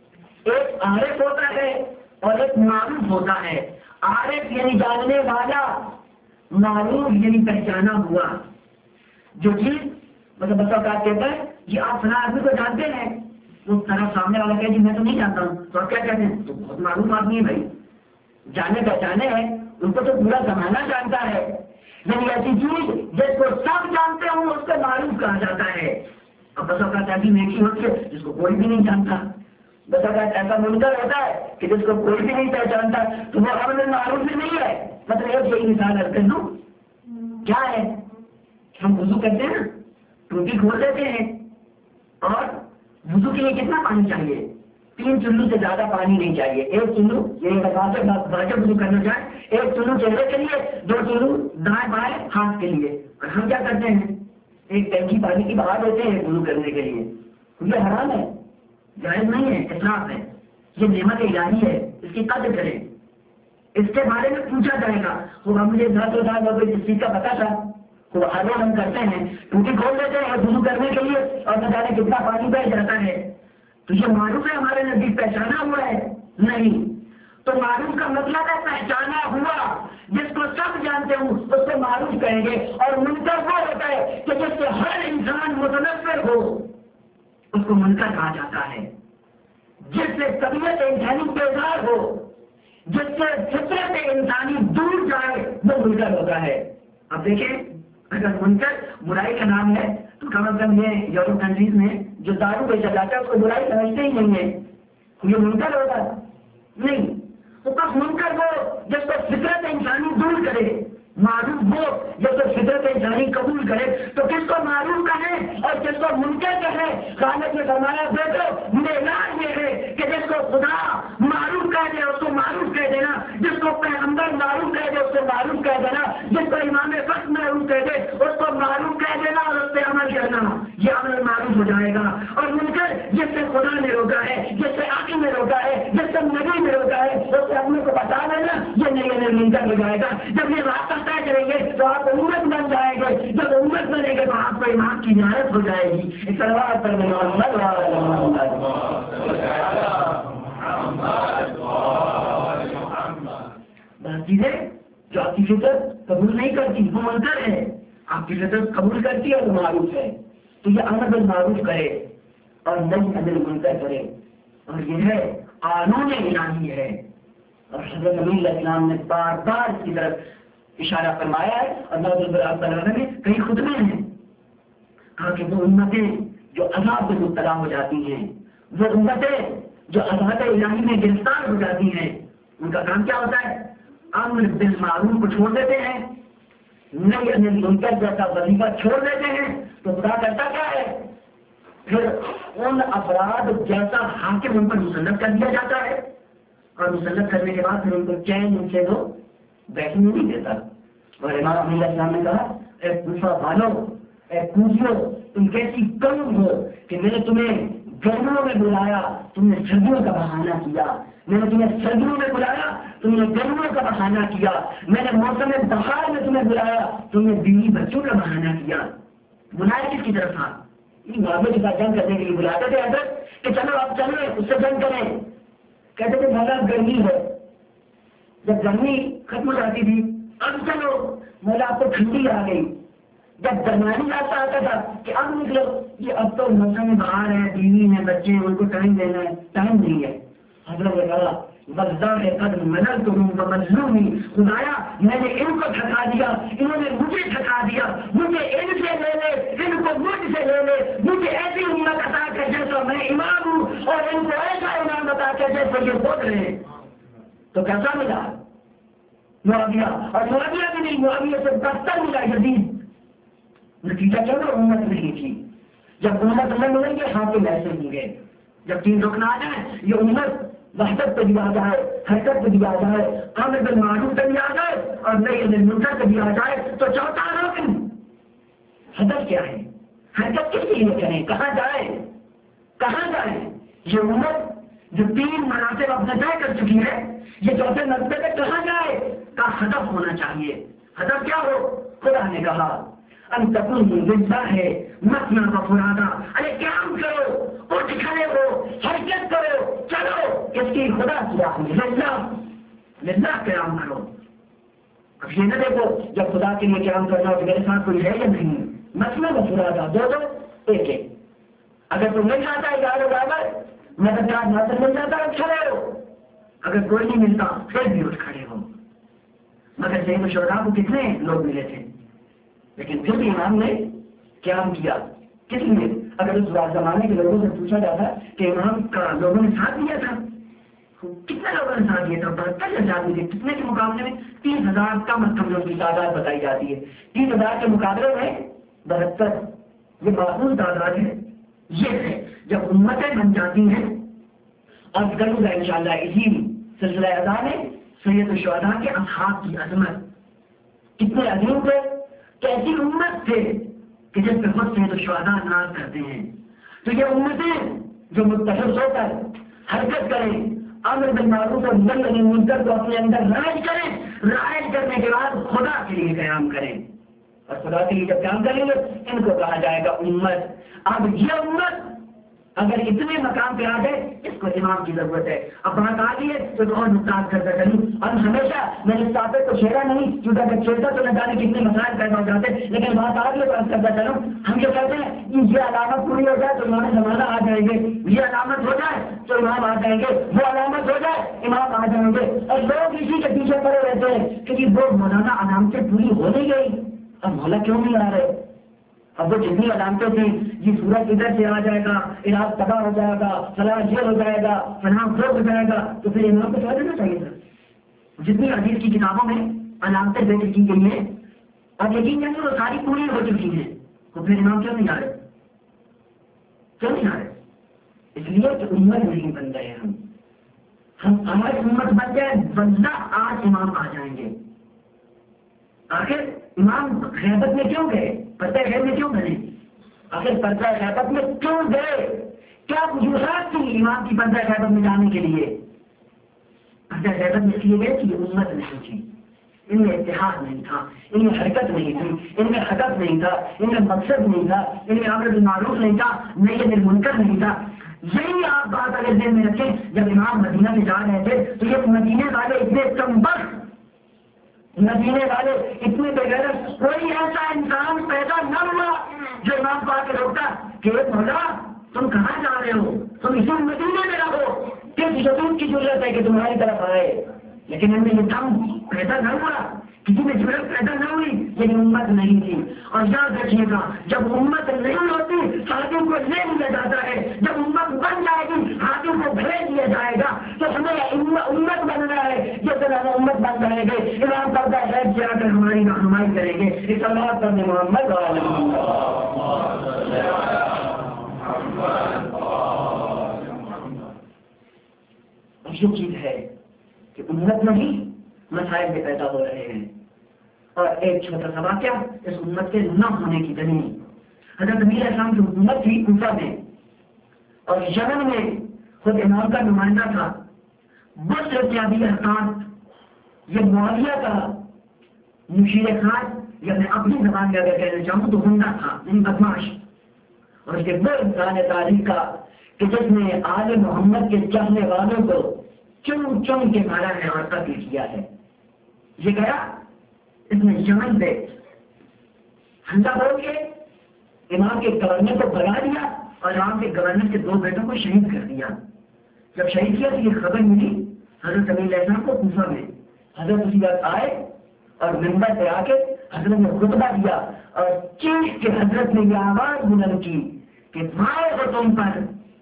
ایک عارف ہوتا ہے اور ایک معروف ہوتا ہے. عارف یعنی جاننے والا، معروف یعنی پہچانا ہوا. جو چیز مطلب بس اوقات کہتا ہے کہ آپ فلاں آدمی کو جانتے ہیں، وہ طرف سامنے والا کہ جی میں تو نہیں جانتا ہوں، تو آپ کیا کہتے ہیں؟ تو بہت معروف آدمی ہے بھائی، جانے پہچانے ہیں، ان کو تو پورا زمانہ جانتا ہے. یعنی ایسی چیز جس کو سب جانتے ہوں اس کو معروف کہا جاتا ہے. اب بس اوقات ایسی نیکی ہوتی ہے جس کو کوئی بھی نہیں جانتا. بس اوقات ایسا منکر ہوتا ہے کہ جس کو کوئی بھی نہیں پہچانتا، تو وہ امر بالمعروف بھی نہیں ہے. مطلب ایک یہی مثال کر دوں، کیا ہے؟ ہم وضو کرتے ہیں، ٹوٹی کھول دیتے ہیں، اور وضو کے لیے کتنا پانی چاہیے؟ تین چلو سے زیادہ پانی نہیں چاہیے. ایک چلو یہ واجب وضو کرنا چاہے، ایک چلو چہرے کے لیے، دو چلو دائیں بائیں ہاتھ کے لیے. اور ہم کیا کرتے ہیں؟ ایک ٹینکی پانی کی بہا دیتے ہیں وضو کرنے کے لیے. یہ حرام ہے، جائز نہیں ہے، اسراف ہے. یہ نعمت الہی ہے، اس کی قدر کریں. اس کے بارے میں پوچھا جائے گا. وہ ہم مجھے دس ہزار روپئے جس چیز کا پتا تھا وہ ہر روز ہم کرتے ہیں، ٹوٹی کھول دیتے ہیں وضو کرنے کے لیے اور نہ جانے کتنا پانی بہ جاتا ہے. تو یہ معروف ہے ہمارے نزدیک پہچانا ہوا ہے؟ نہیں. تو معروف کا مطلب ہے پہچانا ہوا. جس کو سب جانتے ہوں اس کو معروف کہیں گے. اور منکر وہ ہوتا ہے کہ جس سے ہر انسان متنفر ہو اس کو منکر کہا جاتا ہے. جس سے طبیعت انسانی بیدار ہو، جس سے فطرت انسانی دور جائے، وہ منکر ہوتا ہے. اب دیکھیں، اگر منکر برائی کا نام ہے تو کم از کم یہ یورپ کنٹریز میں جو دارو بیچا جاتا ہے اس کو برائی سمجھتے ہی نہیں ہے. یہ منکر ہوگا؟ نہیں. تو بس منکر وہ جس کو فطرت انسانی دور کرے، معروف وہ جس کو فطرت انسانی قبول کرے. تو کس کو معروف کہیں اور کس کو منکر کہیں؟ خالق نے فرمایا دیکھو معیار یہ ہے کہ جس کو خدا معروف کہہ دے اس کو معروف کہہ دینا، جس کو پیغمبر معروف کہہ دے اس کو معروف کہہ دینا، جس کو امام وقت معروف کہہ دے اس کو معروف کہہ دینا اور اس پہ عمل کرنا. یہ عمل معروف ہو جائے گا. اور منکر جس سے خدا نے روکا ہے، جس سے آقی نے روکا ہے، جس سے نبی نے روکا ہے، اس سے اپنے کو بتا دینا یہ نہیں ہے منکر ہو جائے گا۔ جب یہ راستہ طے کریں گے تو آپ امت بن جائیں گے، جب امت بنے گے تو آپ کو امام کی عنایت ہو جائے گی۔ اس طرح پر بات چیزیں جو آپ کی فطرت قبول نہیں کرتی وہ منکر ہے، آپ کی فطرت قبول کرتی ہے وہ معروف ہے۔ تو یہ امر بالمعروف کرے اور نہی عن المنکر کرے، اور یہ ہے قانون الہی ہے۔ اور حضرت نبی علیہ السلام نے بار بار اس کی طرف اشارہ فرمایا ہے، اللہ رب العالمین نے کئی خطبے ہیں کہا کہ وہ امتیں جو عذاب میں مبتلا ہو جاتی ہیں، وہ امتیں جو عذاب الہی میں گرفتار ہو جاتی ہیں، ان کا کام کیا ہوتا ہے؟ امر بالمعروف کو چھوڑ دیتے ہیں، نہی عن المنکر جیسا وظیفہ چھوڑ دیتے ہیں۔ تو خدا کرتا کیا ہے؟ پھر ان افراد جیسا حاکم ان پر مسلط کر دیا جاتا ہے، اور مسلط کرنے کے بعد پھر ان کو چین ان سے وہ بیٹھنے نہیں دیتا۔ اور امام علیہ السلام نے کہا اے کوفہ والو، اے کوفیو، تم کیسی قوم ہو کہ میں نے تمہیں گرمیوں میں بلایا تم نے سردیوں کا بہانہ کیا، میں نے تمہیں سردیوں میں بلایا تم نے گرمیوں کا بہانہ کیا، میں نے موسم بہار میں تمہیں بلایا تم نے بیوی بچوں کا بہانہ کیا۔ بلایا کس کی طرف تھا؟ معاملے کے ساتھ جنگ کرنے کے لیے بلاتے تھے حضرت کہ چلو آپ چلیں اس سے جنگ کریں، کہتے تھے مولا گرمی ہے، جب گرمی ختم ہو جاتی تھی اب چلو مولا آپ کو ٹھنڈی آ گئی، جب درمیانی راستہ آتا تھا کہ اب نکلو، یہ اب تو موسم بہار ہے، بیوی ہے، بچے ہیں، ان کو ٹائم دینا ہے، ٹائم نہیں ہے۔ حضرت نے کہا بغداد قدم ملل تو ہوں بمظلومی، خدایا میں نے ان کو تھکا دیا، انہوں نے مجھے تھکا دیا، مجھے ان سے لے لے، ان کو مجھ سے لے لے، مجھے ایسی امت عطا کر جیسا میں امام ہوں، اور ان کو ایسا امام عطا کر جیسے یہ خود رہے۔ تو کیسا ملا معاویہ؟ اور معاویہ بھی نہیں، معاویہ سے بدتر ملا یزید۔ نتیجہ کیا تھا؟ امت نہیں تھی۔ جب امت نہ ملیں گے حاکم ایسے ہوں گے۔ جب تین رکن آ جائیں، یہ امت وحدت پہ بھی آ جائے، حرکت پہ بھی آ جائے، امر بالمعروف پہ بھی آ جائے، اور نہی عن المنکر پہ بھی آ جائے، تو چوتھا رکن ہدف کیا ہے؟ حرکت کس لیے کریں؟ کہاں جائیں؟ کہاں جائیں؟ یہ امت جو تین مناسب اپنے طے کر چکی ہے، یہ چوتھے نقطے پہ کہاں جائے کا ہدف ہونا چاہیے۔ ہدف کیا ہو؟ خدا نے کہا ان تقوموا للہ مثنی و فرادا، ارے قیام کرو، اٹھ کھڑے ہو، حرکت کرو، چلو اس کی خدا کی راہ میں، للہ للہ قیام کرو۔ اب یہ نہ دیکھو جب خدا کے لیے قیام کرنا ہو تو میرے ساتھ کوئی ہے یا نہیں، مثنی و فرادا، دو دو ایک ایک۔ اگر تم نہیں چاہتا ہے گاڑی برابر مددگار ناصر مل جاتا ہے، کھڑے ہو، اگر کوئی نہیں ملتا پھر بھی اٹھ کھڑے ہو۔ مگر شہید الشہداء کو کتنے لوگ ملے تھے، لیکن پھر بھی امام نے قیام کیا۔ کس لیے؟ اگر اس زمانے کے لوگوں سے پوچھا جاتا کہ امام کا لوگوں نے ساتھ دیا تھا، کتنے لوگوں نے ساتھ دیا تھا؟ بہتر ہزار میں کتنے کے مقابلے میں تیس ہزار کم از کم لوگوں کی تعداد بتائی جاتی ہے۔ تیس ہزار کے مقابلے میں بہتر، یہ معقول تعداد ہے۔ یہ ہے جب امتیں بن جاتی ہیں۔ اب کروں گا ان شاء اللہ اسی سلسلہ ادا میں سید الشہداء کے اصحاب کی عظمت کتنے عظیم تھے، کیسی امت تھے کہ جس پہ خود سید الشہداء ناز کرتے ہیں۔ تو یہ امتیں جو متحد ہو کر حرکت کریں، امر بالمعروف اور نہی عن المنکر کو اپنے اندر رائج کریں، رائج کرنے کے بعد خدا کے لیے قیام کریں، اور خدا کے لیے جب قیام کریں گے ان کو کہا جائے گا امت۔ اب یہ امت اگر اتنے مقام پہ آ گئے اس کو امام کی ضرورت ہے۔ اب بات آ گئی ہے تو اور نقصان کرتا چلوں، اور ہمیشہ میں اس ٹاپک کو چھیڑا نہیں کیونکہ اگر چھیڑتا تو نہ جانے کتنے مسائل پیدا ہو جاتے، لیکن بات آ گئی تو عرض کرتا چلوں۔ ہم یہ کہتے ہیں کہ یہ علامت پوری ہو جائے تو امام زمانہ آ جائیں گے، یہ علامت ہو جائے تو امام آ جائیں گے، وہ علامت ہو جائے امام آ جائیں گے، اور لوگ اسی کے پیچھے پڑے رہتے ہیں کہ وہ مولانا علامتیں پوری ہو نہیں گئی، اب مولا کیوں نہیں آ رہے؟ اب وہ جتنی علامتیں تھیں، یہ سورج ادھر سے آ جائے گا، عراق تباہ ہو جائے گا، فلاں یہ ہو جائے گا، فلاں وہ ہو جائے گا، تو پھر امام کو سمجھ دینا چاہیے تھا۔ جتنی حدیث کی کتابوں میں علامتیں ذکر کی گئی ہیں اب یقین جانیے وہ ساری پوری ہو چکی ہیں، تو پھر امام کیوں نہیں آ رہے؟ کیوں نہیں آ رہے؟ اس لیے کہ امت نہیں بن گئے ہم ہم آج امت بن جائے بندہ آج امام آ جائیں گے۔ آخر امام غیبت میں کیوں گئے؟ پردہ غیب میں کیوں بنے؟ آخر پردہ غیبت میں کیوں گئے کیا وجوہات تھی امام کی پردہ غیبت میں جانے کے لیے؟ پردہ غیبت میں اس لیے گئے کہ یہ امت نہیں تھی، ان میں اتحاد نہیں تھا، ان میں حرکت نہیں تھی، ان میں ہدف نہیں تھا، ان میں مقصد نہیں تھا، ان میں امر بالمعروف نہیں تھا، نہی عن المنکر نہیں تھا۔ یہی آپ بات اگر ذہن میں رکھیں، جب امام مدینہ میں جا رہے تھے تو یہ مدینے والے اتنے کم بخت، مدینے والے اتنے بغیرت، کوئی ایسا انسان پیدا نہ ہوا جو امام کو آ کے روکتا کہ مولا تم کہاں جا رہے ہو، تم اسی مدینے میں رہو، کس ضرورت کی ضرورت ہے کہ تمہاری طرف آئے؟ لیکن ان میں یہ دم پیدا نہ ہوا، کسی میں ضرورت پیدا نہ ہوئی، لیکن امت نہیں تھی۔ اور یاد رکھیے گا، جب امت نہیں ہوتی حاکم کو لے لیا جاتا ہے، جب امت بن جائے گی حاکم کو بھیج دیا جائے گا۔ تو ہمیں امت بننا ہے، جس طرح ہم امت بن جائیں گے امام پردہ غیب سے آ کر ہماری رہنمائی کریں گے۔ اس اللہ پر محمد یہ چیز ہے کہ امت نہیں مسائل میں پیدا ہو رہے ہیں۔ اور ایک چھوٹا سا واقعہ اس امت کے نہ ہونے کی دلیل، حضرت امیر اسلام کی حکومت تھی کوفہ میں، اور یمن میں خود امام کا نمائندہ تھا بصر بن ابی حطاب، یہ معاویہ کا مشیر خاص، یا میں اپنی زبان میں اگر کہنا چاہوں تو گنڈا تھا، یعنی بدماش۔ اور یہ وہ انسان تاریخ کا کہ جس نے آل محمد کے چاہنے والوں کو چن چن کے مارا ہے اور قتل کیا ہے۔ یہ گیا اس نے یمن پہ حملہ بول کے امام کے گورنر کو بھگا دیا اور امام کے گورنر کے دو بیٹوں کو شہید کر دیا۔ جب شہید کیا تو یہ خبر ملی حضرت امیر اسلام کو کوفہ میں، حضرت اسی وقت آئے اور منبر پہ آ کے حضرت نے خطبہ دیا اور چیخ کے حضرت نے یہ آواز بلند کی کہ مائے ہو تم پر،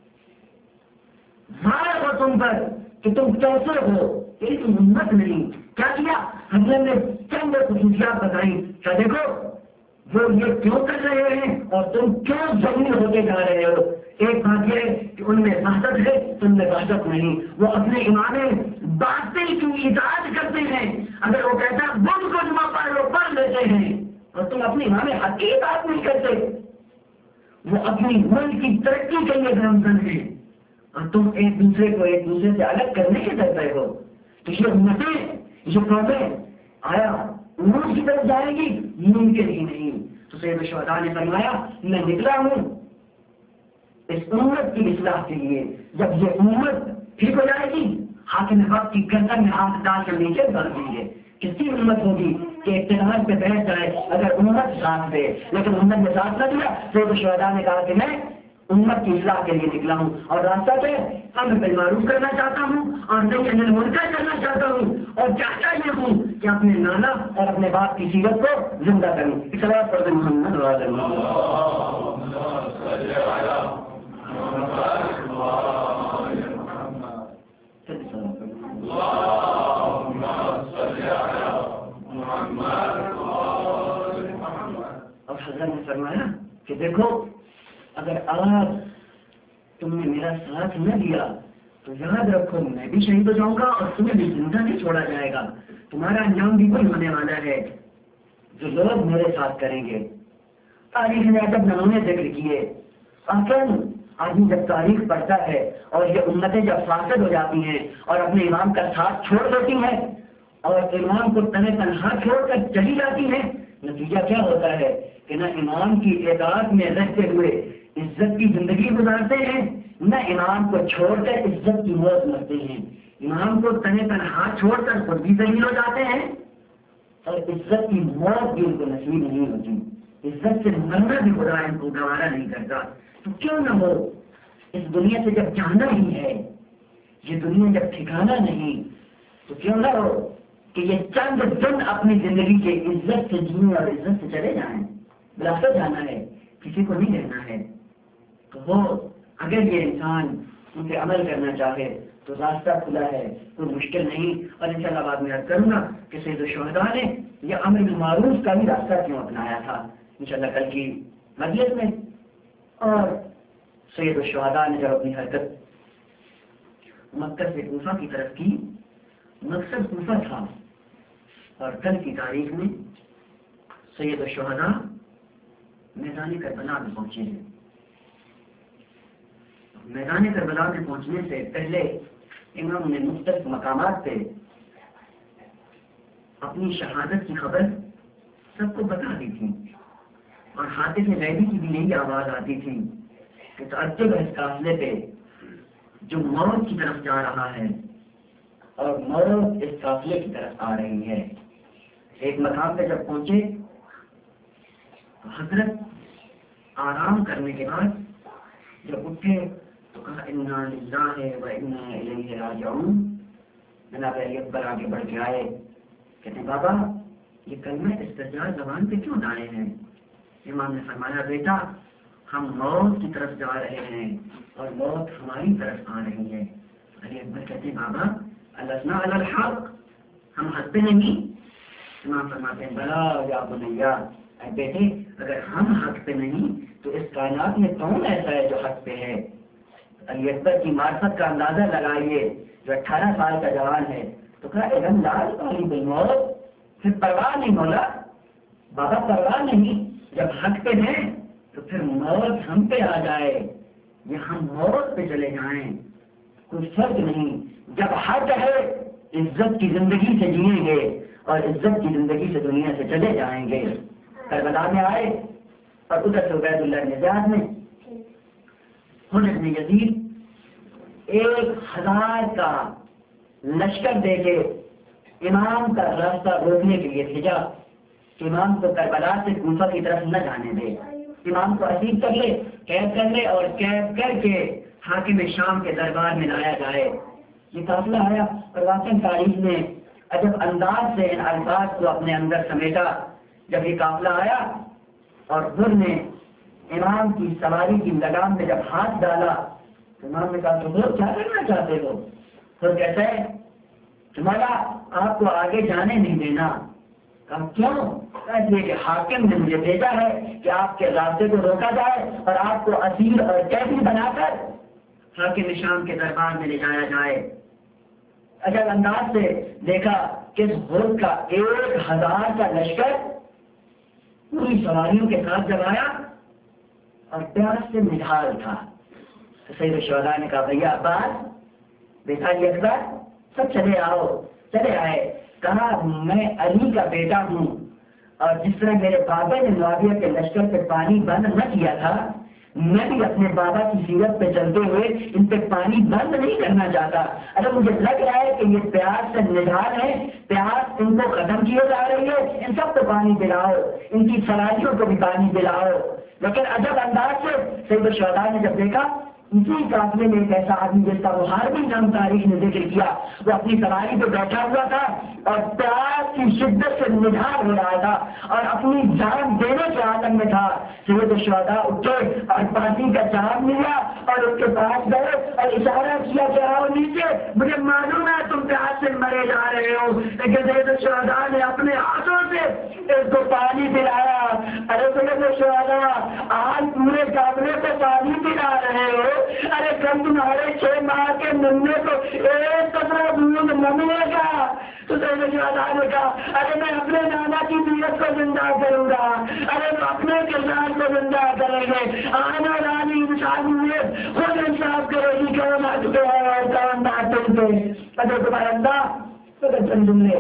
مائے ہو تم پر کہ تم کیسے ہو، تیری تم ہمت نہیں۔ کیا کیا؟ حضرت نے چند خصوصیات بتائی، کیا دیکھو وہ یہ کیوں کر رہے ہیں اور تم کیوں ذلیل ہوتے جا رہے ہو۔ ایک بات یہ ہے کہ ان میں وحدت ہے، تم میں وحدت نہیں۔ وہ اپنے امام باطل کی اطاعت کرتے ہیں، اگر وہ کہتا ہے بدھ کو جمعہ پڑھ لو پڑھ لیتے ہیں، اور تم اپنے امام حق کی اطاعت نہیں کرتے۔ وہ اپنی ملک کی ترقی کے لیے گامزن ہے اور تم ایک دوسرے کو ایک دوسرے سے الگ کرنے کے کرتے ہو۔ تو یہ امتیں، یہ قومیں آیا عروج کی طرف جائے گی؟ ممکن ہی نہیں۔ تو سید الشہداء نے فرمایا میں نکلا ہوں اس امت کی اصلاح کے لیے۔ جب یہ امت ٹھیک ہو جائے گی حاکم وقت کی گردن میں ہاتھ ڈال کر نیچے کر دیں گے۔ کس کی امت ہوگی کہ اقتدار پہ بیٹھ جائے اگر امت ساتھ دے، لیکن امت نے ساتھ نہ دیا۔ سید الشہداء نے کہا کہ میں امت کی اصلاح کے لیے نکلا ہوں اور راستہ پہ امر بالمعروف کرنا چاہتا ہوں اور نہی عن المنکر کرنا چاہتا ہوں، اور چاہتا یہ ہوں کہ اپنے نانا اور اپنے باپ کی سیرت کو زندہ کروں۔ اس طرح پر محمد اور حضرت نے فرمایا کہ دیکھو اگر آج تم نے میرا ساتھ نہ دیا تو یاد رکھو میں بھی شہید ہو جاؤں گا اور تمہیں بھی زندہ نہیں چھوڑا جائے گا۔ تمہارا انجام بھی وہی ہونے والا ہے جو لوگ میرے ساتھ کریں گے۔ تاریخ نے ادب نمونے ذکر کیے، آخر آدمی جب تاریخ پڑھتا ہے اور یہ امتیں جب فاسد ہو جاتی ہیں اور اپنے امام کا ساتھ چھوڑ دیتی ہیں اور امام کو تنہ تنہا چھوڑ کر چلی جاتی ہیں، نتیجہ کیا ہوتا ہے کہ نہ امام کی اطاعت میں رہتے ہوئے عزت کی زندگی گزارتے ہیں، نہ امام کو چھوڑ کر عزت کی موت مرتے ہیں۔ امام کو تنہ تنہا چھوڑ کر خود بھی ذلیل ہو جاتے ہیں اور عزت کی موت بھی ان کو نصیب نہیں ہوتی۔ عزت سے مرنا بھی خدا ان کو گوارا نہیں کرتا۔ تو کیوں نہ ہو اس دنیا سے جب جانا ہی ہے، یہ دنیا جب ٹھکانا نہیں، تو کیوں نہ ہو کہ یہ چند دن اپنی زندگی کے عزت سے جینے اور عزت سے چلے جائیں۔ بلاست جانا ہے، کسی کو نہیں رہنا ہے۔ تو وہ اگر یہ انسان ان پہ عمل کرنا چاہے تو راستہ کھلا ہے، کوئی مشکل نہیں۔ اور انشاءاللہ بعد میں عرض کروں گا کہ سید الشہداء نے یہ امر بالمعروف کا بھی راستہ کیوں اپنایا تھا، انشاءاللہ کل کی مجلس میں۔ اور سید الشہداء نے جب اپنی حرکت مکہ سے کوفہ کی طرف کی، مقصد کوفہ تھا، اور کل کی تاریخ میں سید الشہداء میدان کربلا میں پہنچے ہیں۔ میدان کربلا میں پہنچنے سے پہلے امام نے مختلف مقامات پہ اپنی شہادت کی خبر سب کو بتا دی تھی، اور حاطف غیبی کی بھی یہی آواز آتی تھی کہ تعجب ہے اس قافلے پہ جو موت کی طرف جا رہا ہے اور موت اس قافلے کی طرف آ رہی ہے۔ ایک مقام پہ جب پہنچے تو حضرت آرام کرنے کے بعد جب اٹھے تو کہا انا للہ و انا الیہ راجعون۔ جناب علی اکبر آگے بڑھ کے آئے، کہتے ہیں بابا یہ کلمہ استرجاع زبان پہ کیوں لائے ہیں؟ امام نے فرمایا بیٹا ہم موت کی طرف جا رہے ہیں اور موت ہماری طرف آ رہی ہے۔ علی اکبر کہتے ہیں بابا السنا علی الحق، ہم حق پہ نہیں؟ امام فرماتے ہیں بلا یا بنیا، اے بیٹے اگر ہم حق پہ نہیں تو اس کائنات میں کون ایسا ہے جو حق پہ ہے؟ علی اکبر کی معرفت کا اندازہ لگائیے، جو اٹھارہ سال کا جوان ہے تو کہا اذن لال پالی بالموت، پھر پرواہ نہیں مولا، بابا پرواہ نہیں، جب حق پہ ہیں تو پھر موت ہم پہ آ جائے یا ہم موت پہ چلے جائیں کوئی فرق نہیں، جب حق ہے عزت کی زندگی سے جئیں گے اور عزت کی زندگی سے دنیا سے چلے جائیں گے۔ کربلا میں آئے اور ادھر سے عبید اللہ بن زیاد میں خالد بن یزید ایک ہزار کا لشکر دے کے امام کا راستہ روکنے کے لیے بھیجا کہ امام کو کربلا سے کوفہ کی طرف نہ جانے دے، امام کو اسیر کر لے، قید کر لے اور قید کر کے حاکم شام کے دربار میں لایا جائے۔ یہ قافلہ آیا اور واقعی تاریخ نے عجب انداز سے ان الفاظ کو اپنے اندر سمیٹا۔ جب یہ قافلہ آیا اور حر نے امام کی سواری کی لگام میں جب ہاتھ ڈالا تو امام نے کہا تو حر کیا کرنا چاہتے ہو؟ حر کہتا ہے مولا آپ کو آگے جانے نہیں دینا۔ کہا کیوں؟ اس لیے کہ حاکم نے مجھے بھیجا ہے کہ آپ کے راستے کو روکا جائے اور آپ کو اسیر اور قیدی بنا کر حاکم شام کے دربار میں لے جایا جائے۔ عجب انداز سے دیکھا کہ اس حر کا ایک ہزار کا لشکر پوری سواریوں کے ساتھ جب آیا اور پیاس سے نڈھال تھا تو سید الشہداء نے کہا بھیا عباس بیٹا یہ اکبر سب چلے آؤ، چلے آئے۔ کہا میں علی کا بیٹا ہوں اور جس طرح میرے بابا نے معاویہ کے لشکر پہ پانی بند نہ کیا تھا میں بھی اپنے بابا کی سیرت پہ چلتے ہوئے ان پہ پانی بند نہیں کرنا چاہتا۔ اگر مجھے لگ رہا ہے کہ یہ پیاس سے نڈھال ہے، پیاس ان کو ختم کیے جا رہی ہے، ان سب کو پانی پلاؤ، ان کی سواریوں کو بھی پانی پلاؤ۔ لیکن عجب انداز سے سید الشہداء نے جب دیکھا اسی قافلے میں ایک ایسا آدمی جس کا بخار بھی نام تاریخ نے ذکر کیا، وہ اپنی سواری پہ بیٹھا ہوا تھا اور پیاس کی شدت سے نڈھال ہو رہا تھا اور اپنی جان دینے کے عالم میں تھا۔ سید الشہداء اٹھے اور پانی کا جام لیا اور اس کے پاس گئے اور اشارہ کیا کہ آؤ نیچے، مجھے معلوم ہے تم پیاس سے مرے جا رہے ہو، لیکن سید الشہداء نے اپنے ہاتھوں سے اس کو پانی پلایا۔ ارے سید الشہداء آج پورے قافلے کو پانی پلا رہے ہو، ارے کل تمہارے چھ ماہ کے ننے کو ایک قطرہ دودھ نہ ملے گا۔ تو سید الشہداء نے کہا ارے میں اپنے نانا کی نیت کو زندہ کروں گا، ارے میں اپنے کردار کو زندہ کریں گے، آنے والی انسانیت خود انصاف کرے گی کہ نہ چکے ہیں اور کون نہ چلتے۔ اگر تمہارا اللہ تو چند جملے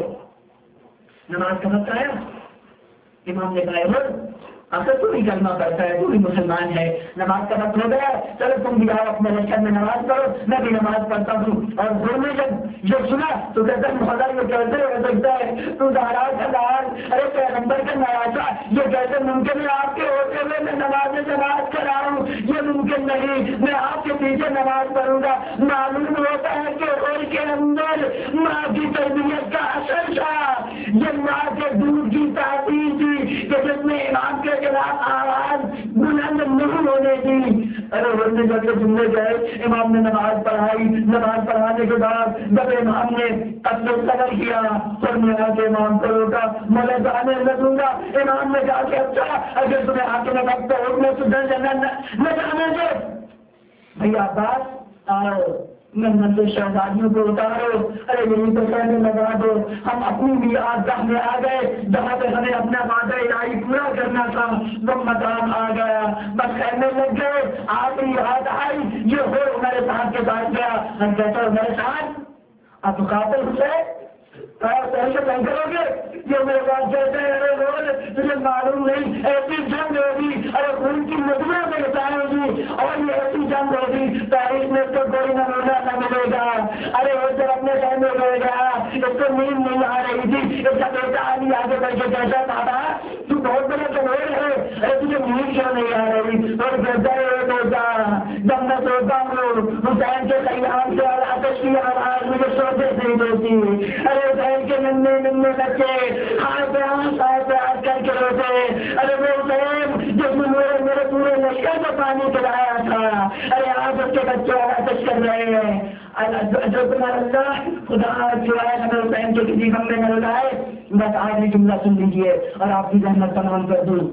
نماز کا وقت آیا، امام نے کہا اگر تو بھی کلمہ پڑھتا ہے تو بھی مسلمان ہے، نماز کا وقت ہو گیا، چلو تم بھی آؤ اپنے لشکر میں نماز پڑھو، میں بھی نماز پڑھتا ہوں۔ اور گھر میں جب یہ سنا تو کہتا ہے خدا یہ کیسے ہو سکتا ہے، تو دہرا خدار ارے پیغمبر کا نوازا، یہ کیسے ممکن ہے آپ کے ہوتے ہوئے میں نماز نماز کراؤں؟ یہ ممکن نہیں، میں آپ کے پیچھے نماز پڑھوں گا۔ معلوم ہوتا ہے کہ روز کے اندر ماں کی تربیت کا اثر تھا، یہ ماں کے دودھ کی تاثیر تھی کہ جس میں امام کے خلاف آواز بلند نہیں ہونے دی۔ ارے ورنہ جب کے جملے گئے، امام نے نماز پڑھائی، نماز پڑھانے کے بعد جب امام نے قتل صبر کیا اور میں آ کے امام کو روکا، میں جانے لگوں گا۔ امام نے کہا کہ اچھا اگر تمہیں آ کے وقت تو حکم سدھر جانا نہ جانے دے، بھیا عباس آؤ محمد شہزادیوں کو اتارو، ارے یہی تو کہنے لگا دو، ہم اپنی بھی آگاہ میں آ گئے جہاں پہ ہمیں اپنا وعدہ الہی پورا کرنا تھا، وہ مقام آ گیا، بس کہنے لگ گئے آخری ہاتھ آئی، یہ ہو میرے ساتھ کے ساتھ گیا، ہم کہتے ہو میرے ساتھ اب مقابل حسین ایسے نہیں کرو گے، یہ میرے پاس کہتے ہیں ارے بول تجھے معلوم نہیں ایسی جنگ ہوگی، ارے خون کی ندیاں میں بچائے گی اور یہ ایسی جنگ ہوگی تاریخ میں اس کو کوئی نمونہ نہ ملے گا، ارے وہ جب اپنے ٹائم میں رہے گا اس کو نیند نہیں آ رہی تھی، اس کا بیٹا علی آگے بڑھ کے کیسا بابا تو بہت بڑے کمزور ہے، ارے تجھے نیند کیوں نہیں آ رہی، اور کہتا ہے وہ بیٹا جب میں سوتا ہوں حسین کے خیام سے اور آتش کی آواز مجھے سوتے سے ہی دیتی، ارے حسین کے ننے ننے بچے ہاتھ پہ ہاتھ ہاتھ پہ ہاتھ کر کے روتے، ارے وہ حسین جس نے میرے میرے پورے لشکر کو پانی پلایا تھا، ارے آج اس کے بچے آتش کر رہے ہیں، اللہ خدا سوائے ہمیں حسین کے کسی غم میں نہ لگائے۔ بس آخری جملہ سن لیجیے اور آپ کی رحمت تمام کر دوں۔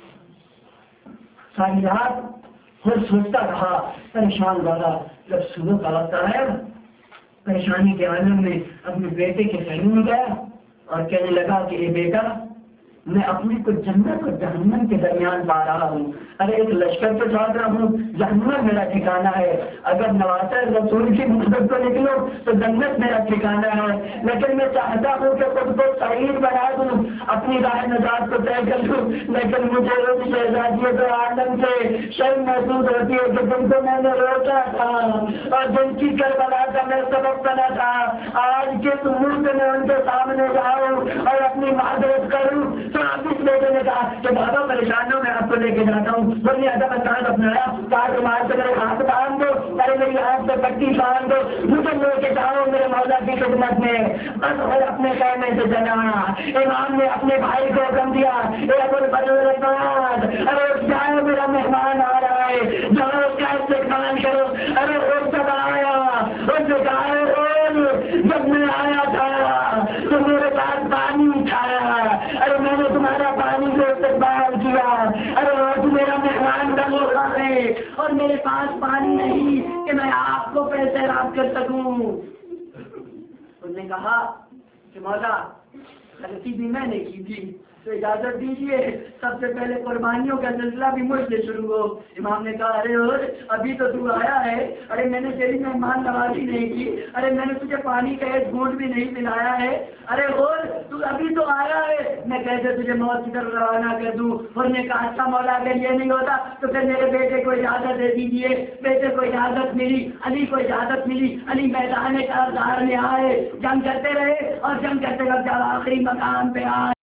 ساری رات خود سوچتا رہا، پریشان رہا، جب صبح کا وقت آیا پریشانی کے عالم میں اپنے بیٹے کے خیمے میں گیا اور کہنے لگا کہ اے بیٹا میں اپنے کو جنت اور جہنم کے درمیان پا رہا ہوں، ارے ایک لشکر کے ساتھ رہا ہوں، جہنم میرا ٹھکانا ہے، اگر نواسا رسول کی محبت کو نکلو تو جنت میرا ٹھکانا ہے، لیکن میں چاہتا ہوں کہ خود کو شہید بنا دوں، اپنی راہ نجات کو طے کر دوں، لیکن مجھے اس شہزادی کے عالم سے شرم محسوس ہوتی ہے کہ جن کو میں نے روکا تھا اور جن کی کربلا کا میں سبب بنا تھا، آج کے امور سے میں ان کے سامنے جاؤں اور اپنی معذرت کروں، تو آپ اس بیٹے نے کہا کہ بابا پریشان ہو میں آپ کو لے کے جاتا ہوں، بولے ادب انداز اپنایا، کہا تمہارے سے میرے ہاتھ باندھ دو، ارے میری ہاتھ سے پٹی باندھ دو، مجھے لے کے جاؤ میرے مولا کی خدمت میں، بس اور اپنے خیمے سے چلا، امام نے اپنے بھائی کو حکم دیا اے ابو الفضل العباد، ارے جاؤ میرا مہمان آ رہا ہے، جاؤ اس کا استقبال کرو، ارے وہ سب آیا، اس نے کہا جب میں آیا تھا تو میرے پاس پانی اٹھایا، ارے میں نے تمہارا پانی سے استقبال کیا، ارے آج میرا مہمان بن رہا ہے اور میرے پاس پانی نہیں کہ میں آپ کو پیسے راب کر سکوں۔ انہوں نے کہا کہ مولا غلطی بھی میں نے کی تھی تو اجازت دیجیے سب سے پہلے قربانیوں کا سلسلہ بھی مجھ سے شروع ہو۔ امام نے کہا ارے اور ابھی تو تو آیا ہے، ارے میں نے تیری مہمان نوازی نہیں کی، ارے میں نے تجھے پانی کا ایک گھونٹ بھی نہیں پلایا ہے، ارے اور تو ابھی تو آیا ہے، میں کیسے تجھے موت کی طرف روانہ کر دوں؟ اور نے کہا اچھا مولا اگر یہ نہیں ہوتا تو پھر میرے بیٹے کو اجازت دے دیجیے۔ بیٹے کو اجازت ملی، علی کو اجازت ملی، علی میدان کارزار میں آئے، جنگ کرتے رہے اور جنگ کرتے وقت جب آخری مقام پہ آئے